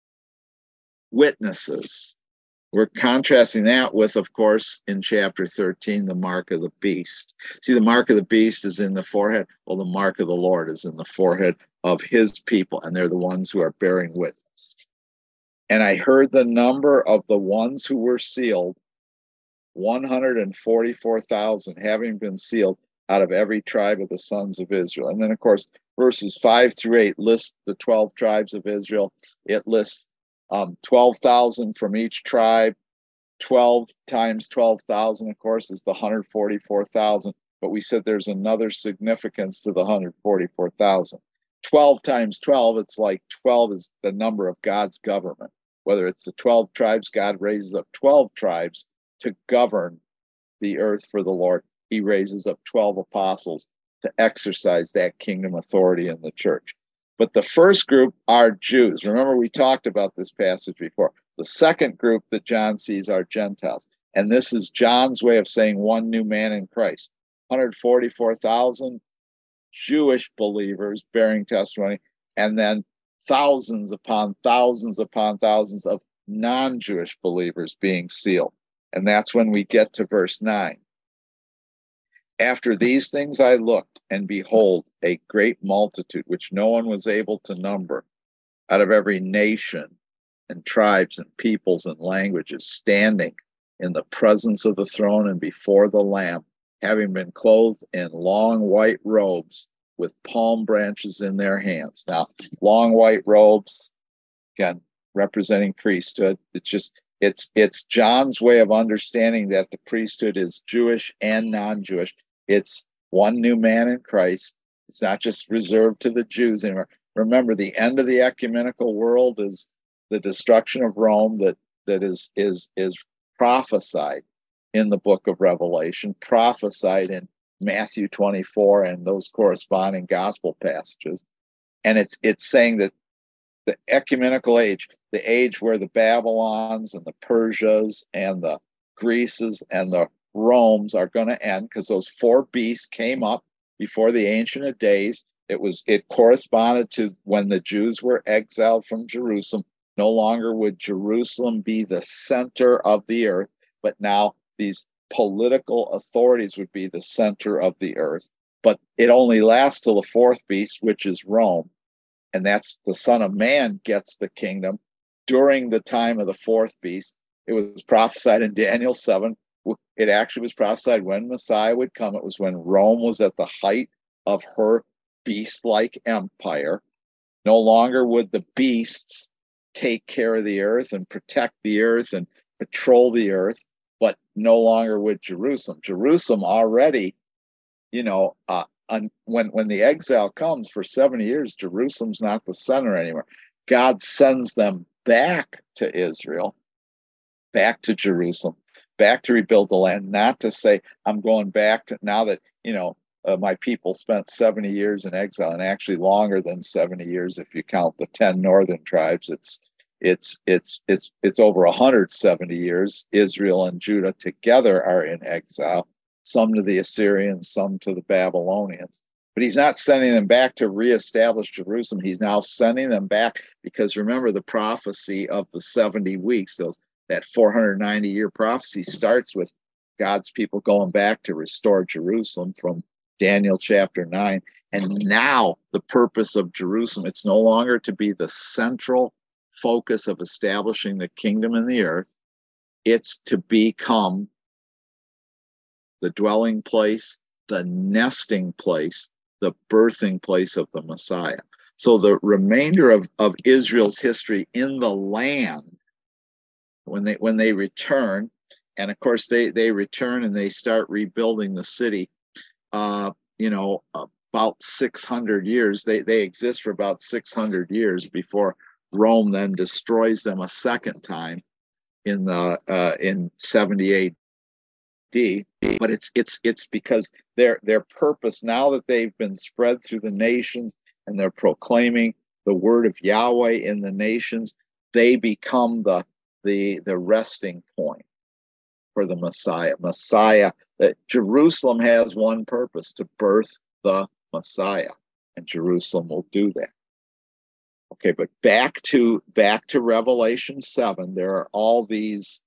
witnesses. We're contrasting that with, of course, in chapter thirteen, the mark of the beast. See, the mark of the beast is in the forehead. Well, the mark of the Lord is in the forehead of his people, and they're the ones who are bearing witness. And I heard the number of the ones who were sealed, one hundred forty-four thousand, having been sealed out of every tribe of the sons of Israel. And then, of course, verses five through eight list the twelve tribes of Israel. It lists um, twelve thousand from each tribe. twelve times twelve thousand, of course, is the one hundred forty-four thousand. But we said there's another significance to the one hundred forty-four thousand. twelve times twelve, it's like twelve is the number of God's government. Whether it's the twelve tribes, God raises up twelve tribes to govern the earth for the Lord. He raises up twelve apostles to exercise that kingdom authority in the church. But the first group are Jews. Remember, we talked about this passage before. The second group that John sees are Gentiles. And this is John's way of saying one new man in Christ. one hundred forty-four thousand Jewish believers bearing testimony, and then thousands upon thousands upon thousands of non-Jewish believers being sealed. And that's when we get to verse nine. After these things I looked, and behold, a great multitude, which no one was able to number, out of every nation and tribes and peoples and languages, standing in the presence of the throne and before the Lamb, having been clothed in long white robes with palm branches in their hands. Now, long white robes, again, representing priesthood. It's just, it's, it's John's way of understanding that the priesthood is Jewish and non-Jewish. It's one new man in Christ. It's not just reserved to the Jews anymore. Remember, the end of the ecumenical world is the destruction of Rome that, that is, is, is prophesied in the book of Revelation, prophesied in Matthew twenty-four and those corresponding gospel passages. And it's it's saying that the ecumenical age, the age where the Babylons and the Persias and the Greeces and the Romes are going to end, because those four beasts came up before the Ancient of Days. It was it corresponded to when the Jews were exiled from Jerusalem. No longer would Jerusalem be the center of the earth, but now these political authorities would be the center of the earth. But it only lasts till the fourth beast, which is Rome. And that's the Son of Man gets the kingdom during the time of the fourth beast. It was prophesied in Daniel seven. It actually was prophesied when Messiah would come. It was when Rome was at the height of her beast-like empire. No longer would the beasts take care of the earth and protect the earth and patrol the earth, but no longer would Jerusalem. Jerusalem already, you know, uh, on, when, when the exile comes for seventy years, Jerusalem's not the center anymore. God sends them back to Israel, back to Jerusalem, back to rebuild the land, not to say, I'm going back to, now that, you know, uh, my people spent seventy years in exile, and actually longer than seventy years if you count the ten northern tribes. It's it's it's it's it's over one hundred seventy years. Israel and Judah together are in exile, some to the Assyrians, some to the Babylonians. But he's not sending them back to reestablish Jerusalem. He's now sending them back because, remember, the prophecy of the seventy weeks, those that four hundred ninety year prophecy starts with God's people going back to restore Jerusalem from Daniel chapter nine. And now the purpose of Jerusalem, it's no longer to be the central focus of establishing the kingdom in the earth. It's to become the dwelling place, the nesting place, the birthing place of the Messiah. So the remainder of, of Israel's history in the land, when they when they return, and of course they, they return and they start rebuilding the city, uh, you know, about six hundred years. They, they exist for about six hundred years before Rome then destroys them a second time in the uh, in seventy A D. But it's it's it's because their their purpose, now that they've been spread through the nations and they're proclaiming the word of Yahweh in the nations, they become the the the resting point for the Messiah. Messiah, that Jerusalem has one purpose: to birth the Messiah, and Jerusalem will do that. Okay, but back to back to Revelation seven, there are all these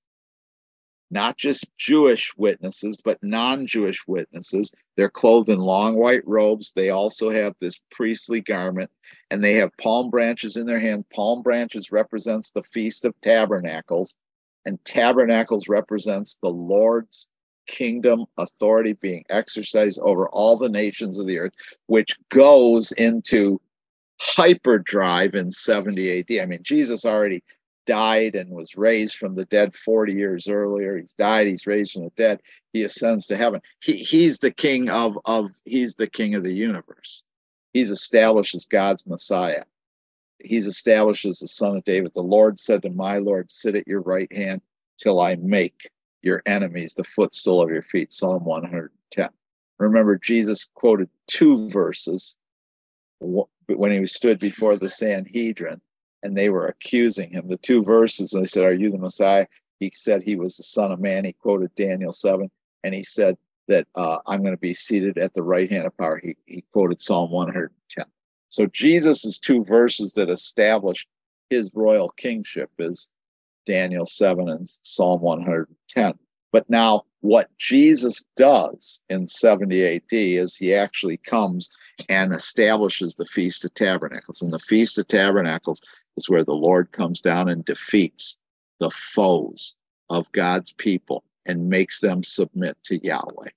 not just Jewish witnesses, but non-Jewish witnesses. They're clothed in long white robes. They also have this priestly garment, and they have palm branches in their hand. Palm branches represents the Feast of Tabernacles, and Tabernacles represents the Lord's kingdom authority being exercised over all the nations of the earth, which goes into hyperdrive in seventy A D. I mean, Jesus already died and was raised from the dead forty years earlier. He's died, he's raised from the dead, he ascends to heaven. He, he's the king of, of, he's the king of the universe. He's established as God's Messiah. He's established as the Son of David. The Lord said to my Lord, sit at your right hand till I make your enemies the footstool of your feet. Psalm one hundred ten. Remember, Jesus quoted two verses when he stood before the Sanhedrin, and they were accusing him. The two verses, when they said, are you the Messiah? He said he was the Son of Man. He quoted Daniel seven, and he said that uh, I'm going to be seated at the right hand of power. He, he quoted Psalm one hundred ten. So Jesus's two verses that establish his royal kingship is Daniel seven and Psalm one hundred ten. But now what Jesus does in seventy A D is he actually comes and establishes the Feast of Tabernacles. And the Feast of Tabernacles is where the Lord comes down and defeats the foes of God's people and makes them submit to Yahweh.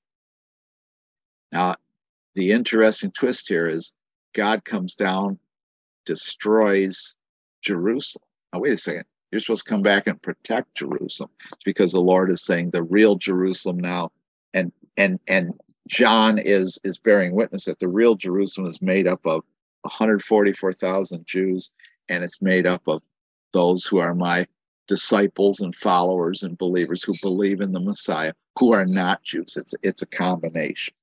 Now, the interesting twist here is God comes down, destroys Jerusalem. Now, wait a second. You're supposed to come back and protect Jerusalem. It's because the Lord is saying the real Jerusalem now, and and and John is is bearing witness that the real Jerusalem is made up of one hundred forty-four thousand Jews, and it's made up of those who are my disciples and followers and believers who believe in the Messiah, who are not Jews. It's it's a combination.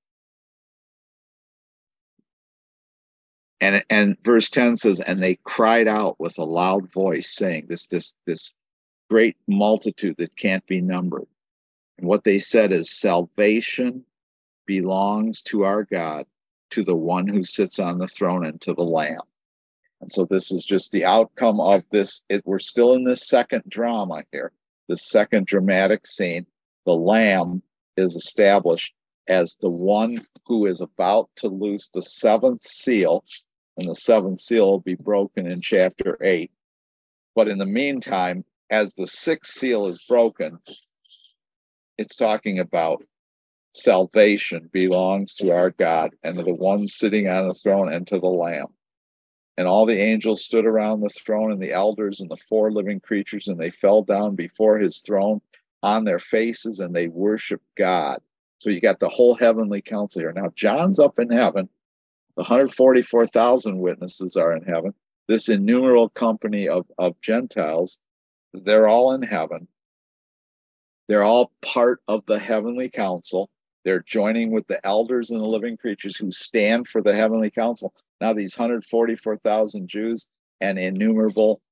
And, and verse ten says, and they cried out with a loud voice, saying, this, this, this great multitude that can't be numbered. And what they said is, salvation belongs to our God, to the one who sits on the throne and to the Lamb. And so this is just the outcome of this. It, we're still in this second drama here, the second dramatic scene. The Lamb is established as the one who is about to loose the seventh seal, and the seventh seal will be broken in chapter eight. But in the meantime, as the sixth seal is broken, it's talking about salvation belongs to our God and to the one sitting on the throne and to the Lamb. And all the angels stood around the throne and the elders and the four living creatures, and they fell down before his throne on their faces and they worshiped God. So you got the whole heavenly council here. Now, John's up in heaven. The one hundred forty-four thousand witnesses are in heaven. This innumerable company of, of Gentiles, they're all in heaven. They're all part of the heavenly council. They're joining with the elders and the living creatures who stand for the heavenly council. Now these one hundred forty-four thousand Jews and innumerable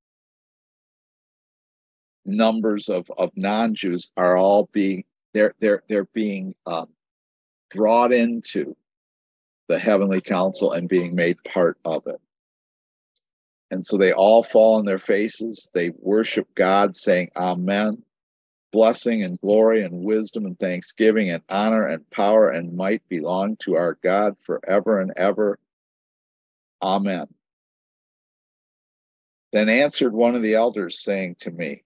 numbers of, of non-Jews are all being, they're, they're, they're being um, brought into the heavenly council and being made part of it. And so they all fall on their faces. They worship God, saying, Amen. Blessing and glory and wisdom and thanksgiving and honor and power and might belong to our God forever and ever. Amen. Then answered one of the elders, saying to me,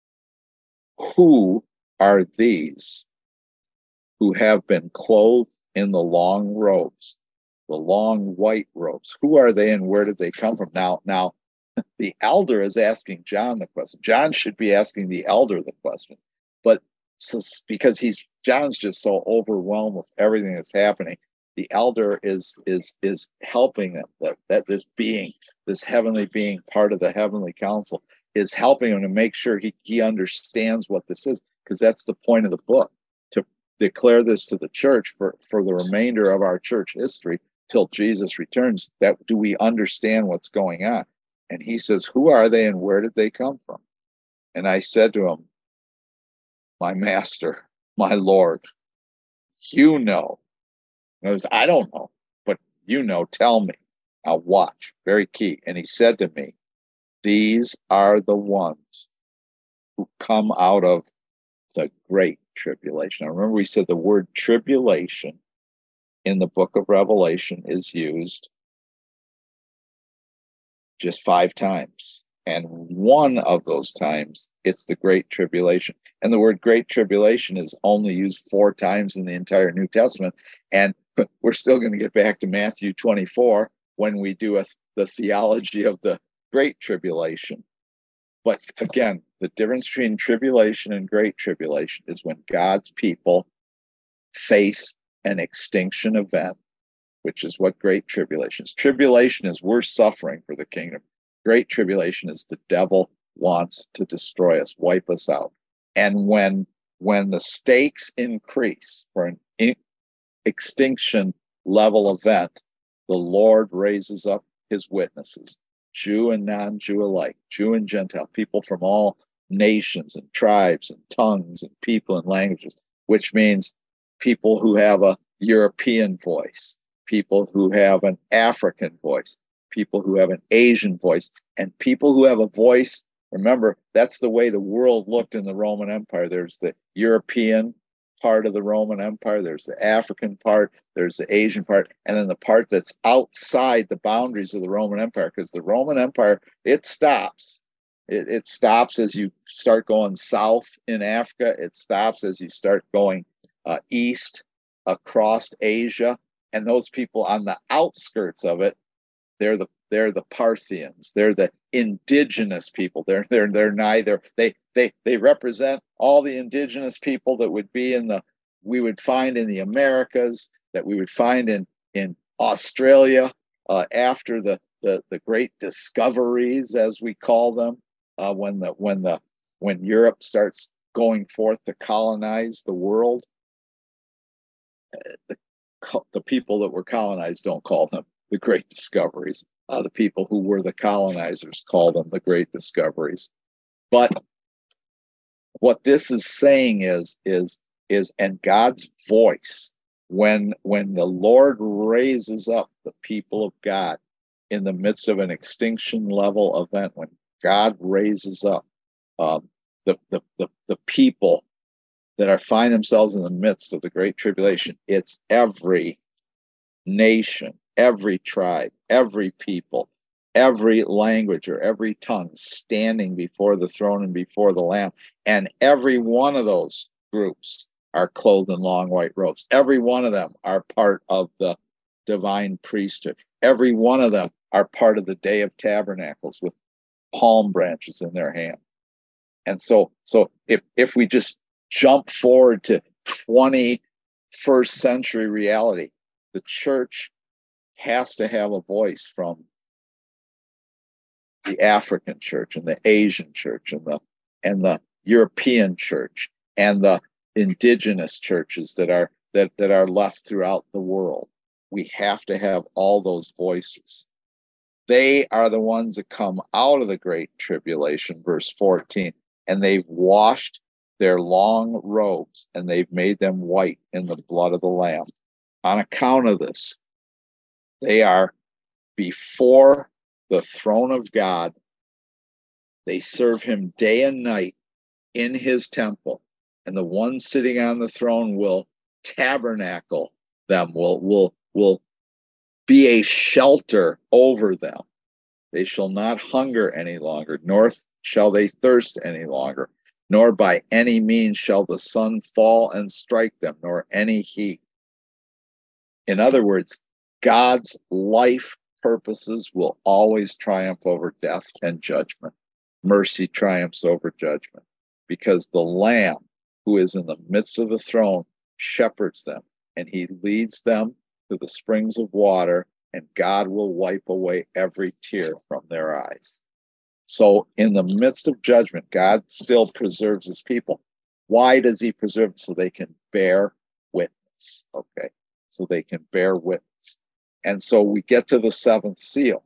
who are these who have been clothed in the long robes, the long white robes? Who are they and where did they come from? Now, now, the elder is asking John the question. John should be asking the elder the question. But so, because he's John's just so overwhelmed with everything that's happening, the elder is is is helping them. That that this being, this heavenly being, part of the heavenly council, is helping him to make sure he he understands what this is, because that's the point of the book, to declare this to the church for for the remainder of our church history till Jesus returns. That do we understand what's going on? And he says, who are they and where did they come from? And I said to him, my master, my Lord, you know. And I was, I don't know, but you know, tell me. Now watch, very key. And he said to me, these are the ones who come out of the great tribulation. Now remember we said the word tribulation in the book of Revelation is used just five times. And one of those times, it's the Great Tribulation. And the word Great Tribulation is only used four times in the entire New Testament. And we're still going to get back to Matthew twenty-four when we do a, the theology of the Great Tribulation. But again, the difference between tribulation and Great Tribulation is when God's people face an extinction event, which is what Great Tribulation is. Tribulation is we're suffering for the kingdom. Great Tribulation is the devil wants to destroy us, wipe us out. And when when the stakes increase for an in- extinction level event, the Lord raises up his witnesses, Jew and non-Jew alike, Jew and Gentile, people from all nations and tribes and tongues and people and languages, which means people who have a European voice, people who have an African voice, people who have an Asian voice, and people who have a voice. Remember, that's the way the world looked in the Roman Empire. There's the European part of the Roman Empire, there's the African part, there's the Asian part, and then the part that's outside the boundaries of the Roman Empire, because the Roman Empire, it stops. It, it stops as you start going south in Africa. It stops as you start going uh, east across Asia. And those people on the outskirts of it, they're the they're the Parthians. They're the indigenous people. They're they're they're neither. They they they represent all the indigenous people that would be in the we would find in the Americas, that we would find in in Australia uh, after the, the the great discoveries, as we call them, uh, when the when the when Europe starts going forth to colonize the world. The the people that were colonized don't call them the great discoveries. Uh, the people who were the colonizers call them the great discoveries. But what this is saying is, is, is, and God's voice, when, when the Lord raises up the people of God in the midst of an extinction level event, when God raises up um, the, the, the, the people that are find themselves in the midst of the great tribulation. It's every nation, every tribe, every people, every language or every tongue standing before the throne and before the Lamb. And every one of those groups are clothed in long white robes. Every one of them are part of the divine priesthood. Every one of them are part of the Day of Tabernacles with palm branches in their hand. And so, so if if we just jump forward to twenty-first century reality, the church has to have a voice from the African church and the Asian church and the and the European church and the indigenous churches that are that, that are left throughout the world. We have to have all those voices. They are the ones that come out of the great tribulation, verse fourteen, and they've washed their long robes and they've made them white in the blood of the Lamb. On account of this, they are before the throne of God. They serve him day and night in his temple, and the one sitting on the throne will tabernacle them, will, will, will be a shelter over them. They shall not hunger any longer, nor shall they thirst any longer, nor by any means shall the sun fall and strike them, nor any heat. In other words, God's life purposes will always triumph over death and judgment. Mercy triumphs over judgment, because the Lamb who is in the midst of the throne shepherds them, and he leads them to the springs of water, and God will wipe away every tear from their eyes. So in the midst of judgment, God still preserves his people. Why does he preserve them? So they can bear witness, okay? So they can bear witness. And so we get to the seventh seal.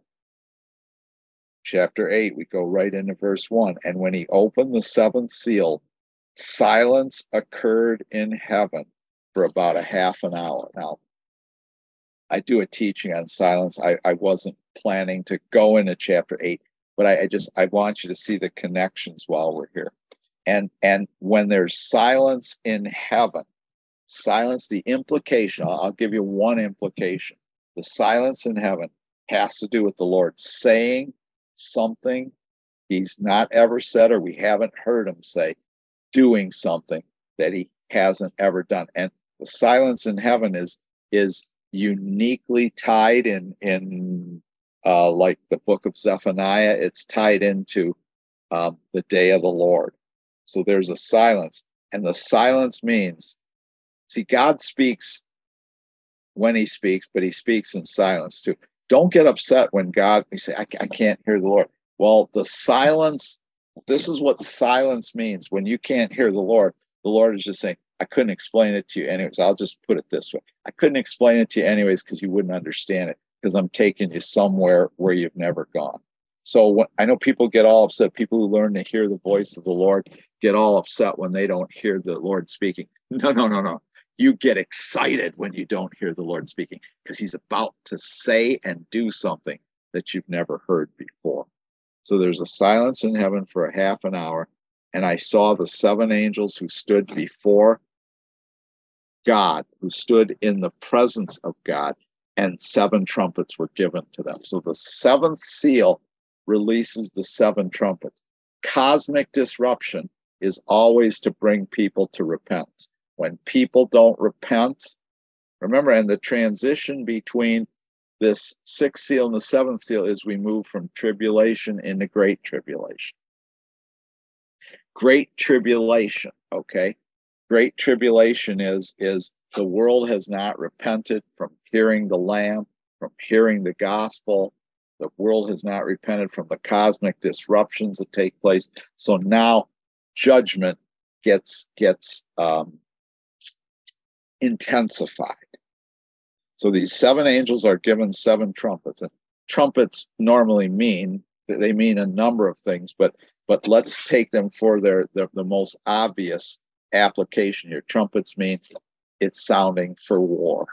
Chapter eight, we go right into verse one. And when he opened the seventh seal, silence occurred in heaven for about a half an hour. Now, I do a teaching on silence. I, I wasn't planning to go into chapter eight, but I, I just, I want you to see the connections while we're here. And, and when there's silence in heaven, silence, the implication, I'll, I'll give you one implication. The silence in heaven has to do with the Lord saying something he's not ever said, or we haven't heard him say, doing something that he hasn't ever done. And the silence in heaven is, is uniquely tied in, in uh, like the book of Zephaniah, it's tied into um, the day of the Lord. So there's a silence, and the silence means, see, God speaks when he speaks, but he speaks in silence too. Don't get upset when God, you say, I, I can't hear the Lord. Well, the silence, this is what silence means. When you can't hear the Lord, the Lord is just saying, I couldn't explain it to you anyways. I'll just put it this way. I couldn't explain it to you anyways because you wouldn't understand it, because I'm taking you somewhere where you've never gone. So when, I know people get all upset. People who learn to hear the voice of the Lord get all upset when they don't hear the Lord speaking. No, no, no, no. You get excited when you don't hear the Lord speaking, because he's about to say and do something that you've never heard before. So there's a silence in heaven for a half an hour, and I saw the seven angels who stood before God, who stood in the presence of God, and seven trumpets were given to them. So the seventh seal releases the seven trumpets. Cosmic disruption is always to bring people to repentance. When people don't repent, remember, and the transition between this sixth seal and the seventh seal is we move from tribulation into great tribulation. Great tribulation, okay? Great tribulation is, is the world has not repented from hearing the Lamb, from hearing the gospel. The world has not repented from the cosmic disruptions that take place. So now judgment gets, gets um, intensified. So these seven angels are given seven trumpets, and trumpets normally mean, they mean a number of things, but but let's take them for their, their the most obvious application here. Trumpets mean it's sounding for war.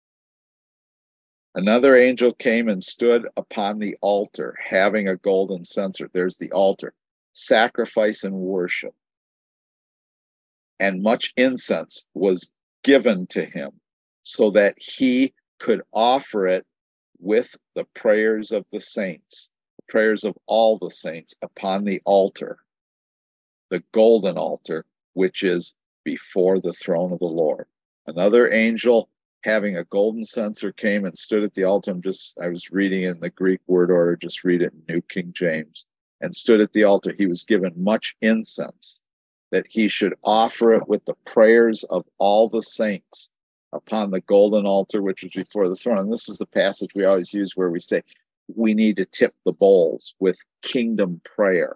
Another angel came and stood upon the altar, having a golden censer. There's the altar, sacrifice and worship. and much incense was given to him, so that he could offer it with the prayers of the saints, the prayers of all the saints upon the altar, the golden altar, which is before the throne of the Lord. Another angel having a golden censer came and stood at the altar. I'm just, I was reading in the Greek word order, just read it in New King James, and stood at the altar. He was given much incense, that he should offer it with the prayers of all the saints upon the golden altar, which was before the throne. And this is the passage we always use where we say we need to tip the bowls with kingdom prayer.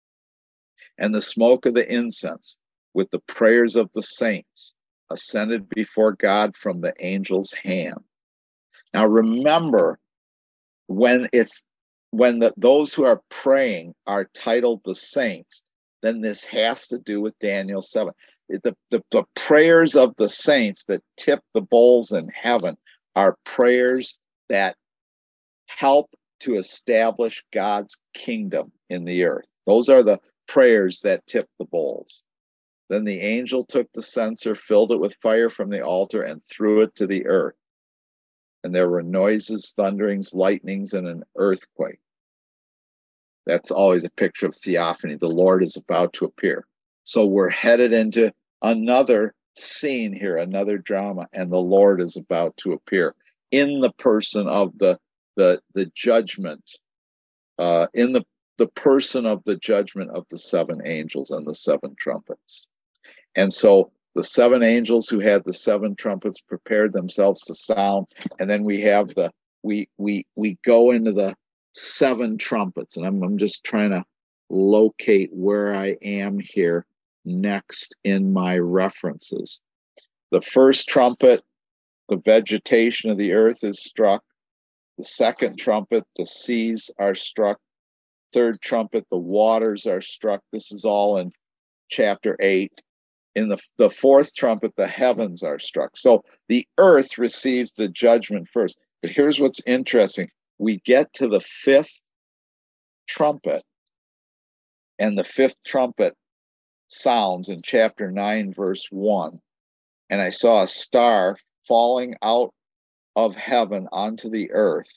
And the smoke of the incense with the prayers of the saints ascended before God from the angel's hand. Now remember, when it's when the, those who are praying are titled the saints, then this has to do with Daniel seven. The, the, the prayers of the saints that tip the bowls in heaven are prayers that help to establish God's kingdom in the earth. Those are the prayers that tip the bowls. Then the angel took the censer, filled it with fire from the altar, and threw it to the earth. And there were noises, thunderings, lightnings, and an earthquake. That's always a picture of theophany. The Lord is about to appear. So we're headed into another scene here, another drama, and the Lord is about to appear in the person of the the the judgment, uh, in the the person of the judgment of the seven angels and the seven trumpets. And so the seven angels who had the seven trumpets prepared themselves to sound, and then we have the we we we go into the seven trumpets, and I'm I'm just trying to locate where I am here next in my references. The first trumpet, the vegetation of the earth is struck. The second trumpet, the seas are struck. Third trumpet, the waters are struck. This is all in chapter eight. In the, the fourth trumpet, the heavens are struck. So the earth receives the judgment first. But here's what's interesting. We get to the fifth trumpet, and the fifth trumpet sounds in chapter nine, verse one. And I saw a star falling out of heaven onto the earth,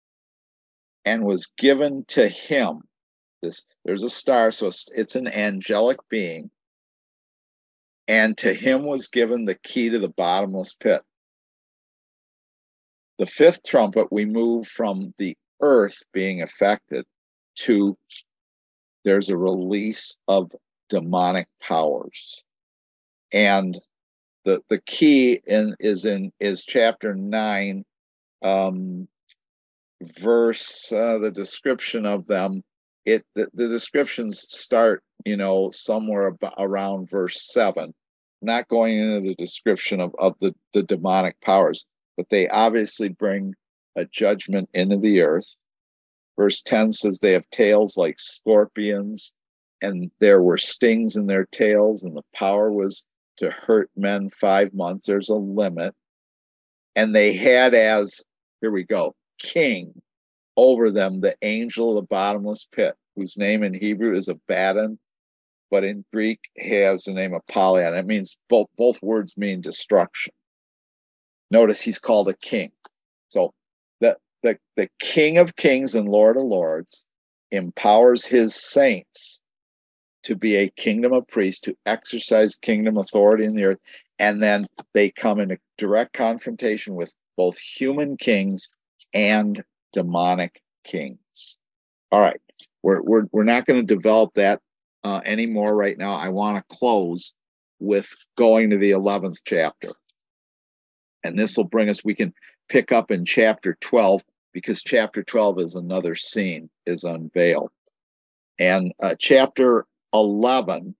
and was given to him. This, there's a star, so it's, it's an angelic being. And to him was given the key to the bottomless pit. The fifth trumpet, we move from the earth being affected to there's a release of demonic powers. And the the key in is in is chapter nine, um, verse uh, the description of them. It the, the descriptions start, you know, somewhere about, around verse seven. Not going into the description of, of the, the demonic powers, but they obviously bring a judgment into the earth. Verse ten says they have tails like scorpions, and there were stings in their tails, and the power was to hurt men five months. There's a limit. And they had as, here we go, king over them the angel of the bottomless pit, whose name in Hebrew is Abaddon, but in Greek has the name of Apollyon. It means both, both words mean destruction. Notice he's called a king. So the, the, the King of Kings and Lord of Lords empowers his saints to be a kingdom of priests, to exercise kingdom authority in the earth, and then they come into direct confrontation with both human kings and demonic kings. All right, we're we're we're not going to develop that uh, anymore right now. I want to close with going to the eleventh chapter, and this will bring us. We can pick up in chapter twelve, because chapter twelve is another scene is unveiled, and uh, chapter eleven.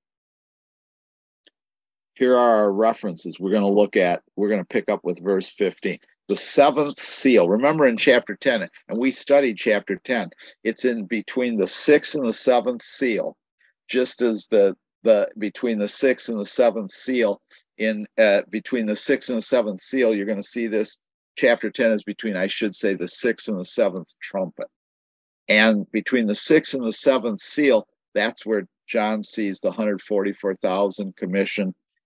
Here are our references. We're going to look at. We're going to pick up with verse fifteen. The seventh seal. Remember in chapter ten, and we studied chapter ten, it's in between the sixth and the seventh seal, just as the the between the sixth and the seventh seal, in uh, between the sixth and the seventh seal, you're going to see this. Chapter ten is between, I should say, the sixth and the seventh trumpet. And between the sixth and the seventh seal, that's where John sees the one hundred forty-four thousand commission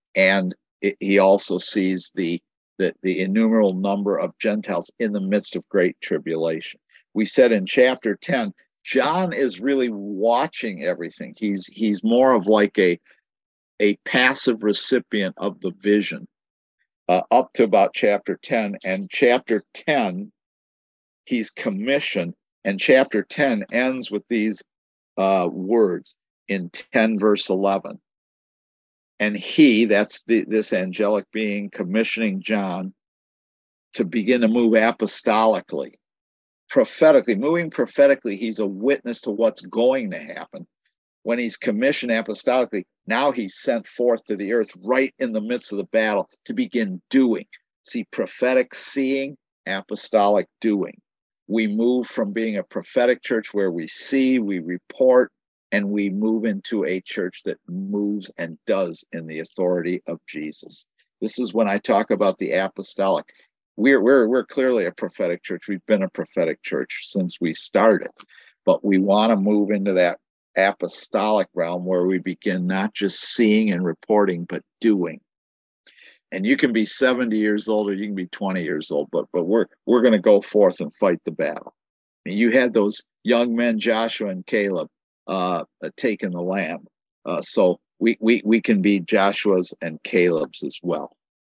and it, he also sees the, the the innumerable number of Gentiles in the midst of great tribulation. We said in chapter ten, John is really watching everything. He's he's more of like a a passive recipient of the vision uh, up to about chapter ten. And chapter ten, he's commissioned, and chapter ten ends with these uh, words in ten verse eleven. And he, that's the, this angelic being commissioning John to begin to move apostolically, prophetically, moving prophetically. He's a witness to what's going to happen. When he's commissioned apostolically, now he's sent forth to the earth right in the midst of the battle to begin doing. See, prophetic seeing, apostolic doing. We move from being a prophetic church where we see, we report, and we move into a church that moves and does in the authority of Jesus. This is when I talk about the apostolic. We're, we're, we're clearly a prophetic church. We've been a prophetic church since we started, but we want to move into that apostolic realm where we begin not just seeing and reporting, but doing. And you can be seventy years old or you can be twenty years old, but but we're we're going to go forth and fight the battle. I mean, you had those young men, Joshua and Caleb, uh, taking the land. Uh, so we, we we can be Joshua's and Caleb's as well.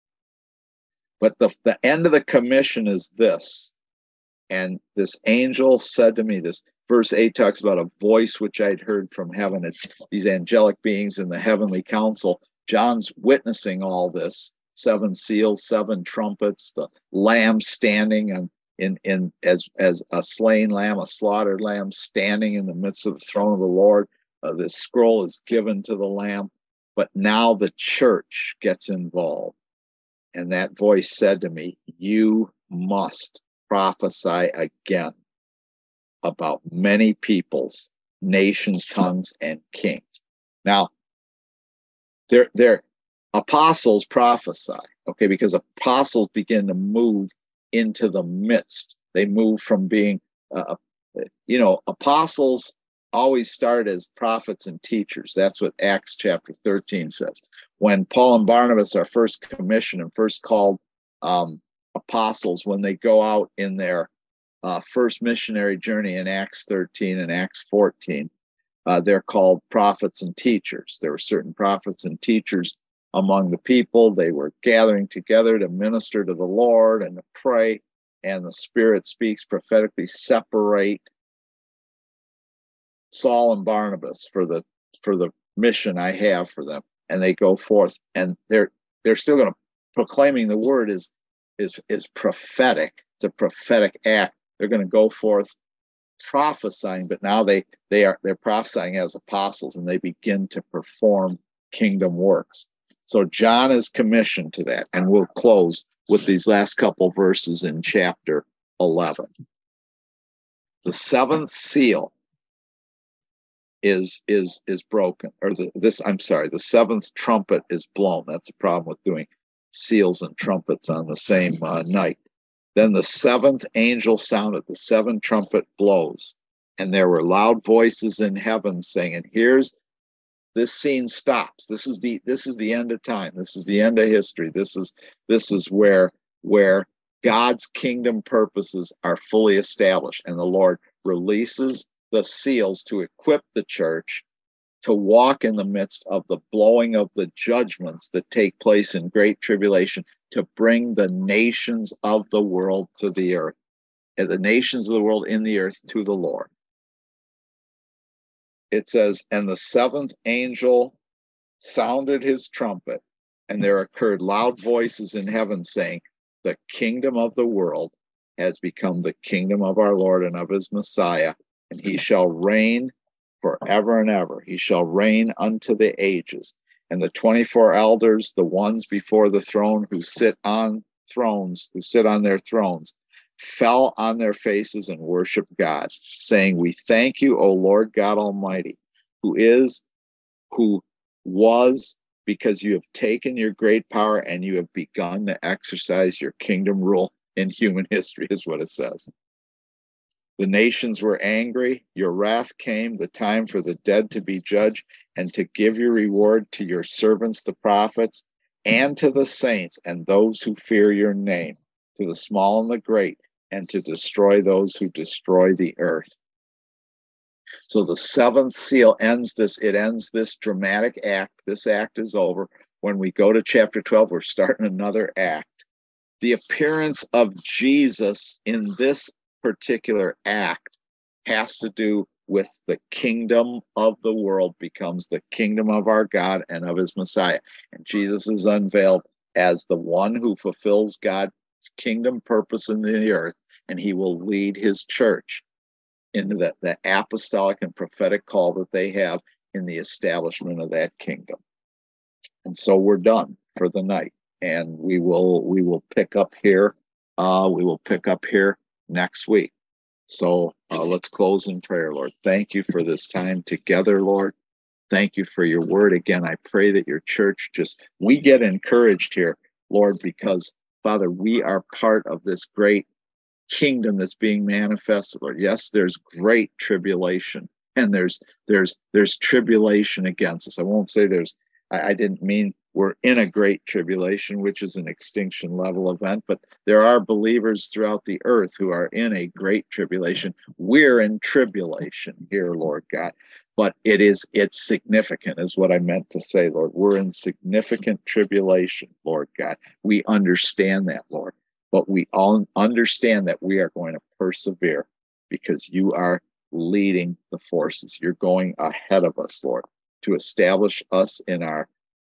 But the the end of the commission is this. And this angel said to me, this verse eight talks about a voice which I'd heard from heaven. It's these angelic beings in the heavenly council. John's witnessing all this. Seven seals, seven trumpets, the lamb standing and in, in as as a slain lamb, a slaughtered lamb standing in the midst of the throne of the Lord. Uh, this scroll is given to the lamb, but now the church gets involved. And that voice said to me, you must prophesy again about many peoples, nations, tongues, and kings. Now, they're, they're apostles prophesy, okay, because apostles begin to move into the midst. They move from being, uh, you know, apostles always start as prophets and teachers. That's what Acts chapter thirteen says. When Paul and Barnabas are first commissioned and first called um, apostles, when they go out in their uh, first missionary journey in Acts thirteen and Acts fourteen, uh, they're called prophets and teachers. There were certain prophets and teachers among the people. They were gathering together to minister to the Lord and to pray, and the Spirit speaks prophetically, separate Saul and Barnabas for the for the mission I have for them. And they go forth, and they're they're still going to proclaiming the word is is is prophetic. It's a prophetic act. They're going to go forth prophesying, but now they they are they're prophesying as apostles, and they begin to perform kingdom works. So John is commissioned to that, and we'll close with these last couple verses in chapter eleven. The seventh seal is is is broken, or the this I'm sorry, the seventh trumpet is blown. That's the problem with doing seals and trumpets on the same uh, night. Then the seventh angel sounded, the seventh trumpet blows, and there were loud voices in heaven saying, and here's this scene stops. This is the this is the end of time. This is the end of history. This is this is where where God's kingdom purposes are fully established, and the Lord releases the seals to equip the church to walk in the midst of the blowing of the judgments that take place in great tribulation, to bring the nations of the world to the earth, and the nations of the world in the earth to the Lord. It says, and the seventh angel sounded his trumpet, and there occurred loud voices in heaven saying, the kingdom of the world has become the kingdom of our Lord and of his Messiah, and he shall reign forever and ever. He shall reign unto the ages. And the twenty-four elders, the ones before the throne who sit on thrones, who sit on their thrones, fell on their faces and worshiped God, saying, we thank you, O Lord God Almighty, who is, who was, because you have taken your great power and you have begun to exercise your kingdom rule in human history, is what it says. The nations were angry. Your wrath came, the time for the dead to be judged, and to give your reward to your servants, the prophets, and to the saints and those who fear your name, to the small and the great, and to destroy those who destroy the earth. So the seventh seal ends this, it ends this dramatic act. This act is over. When we go to chapter twelve, we're starting another act. The appearance of Jesus in this particular act has to do with the kingdom of the world becomes the kingdom of our God and of his Messiah. And Jesus is unveiled as the one who fulfills God's kingdom purpose in the earth, and he will lead his church into the, the apostolic and prophetic call that they have in the establishment of that kingdom. And so we're done for the night. And we will we will pick up here. Uh, we will pick up here next week. So uh, let's close in prayer, Lord. Thank you for this time together, Lord. Thank you for your word. Again, I pray that your church just, we get encouraged here, Lord, because, Father, we are part of this great kingdom that's being manifested, Lord. Yes, there's great tribulation, and there's there's there's tribulation against us. I won't say there's, I, I didn't mean we're in a great tribulation, which is an extinction level event, but there are believers throughout the earth who are in a great tribulation. We're in tribulation here, Lord God, but it is, it's significant is what I meant to say, Lord. We're in significant tribulation, Lord God. We understand that, Lord, but we all understand that we are going to persevere because you are leading the forces. You're going ahead of us, Lord, to establish us in our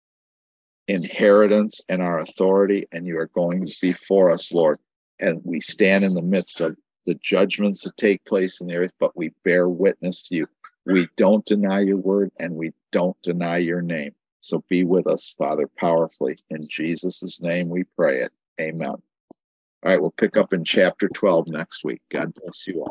inheritance and our authority, and you are going before us, Lord. And we stand in the midst of the judgments that take place in the earth, but we bear witness to you. We don't deny your word, and we don't deny your name. So be with us, Father, powerfully. In Jesus' name we pray it. Amen. All right, we'll pick up in chapter twelve next week. God bless you all.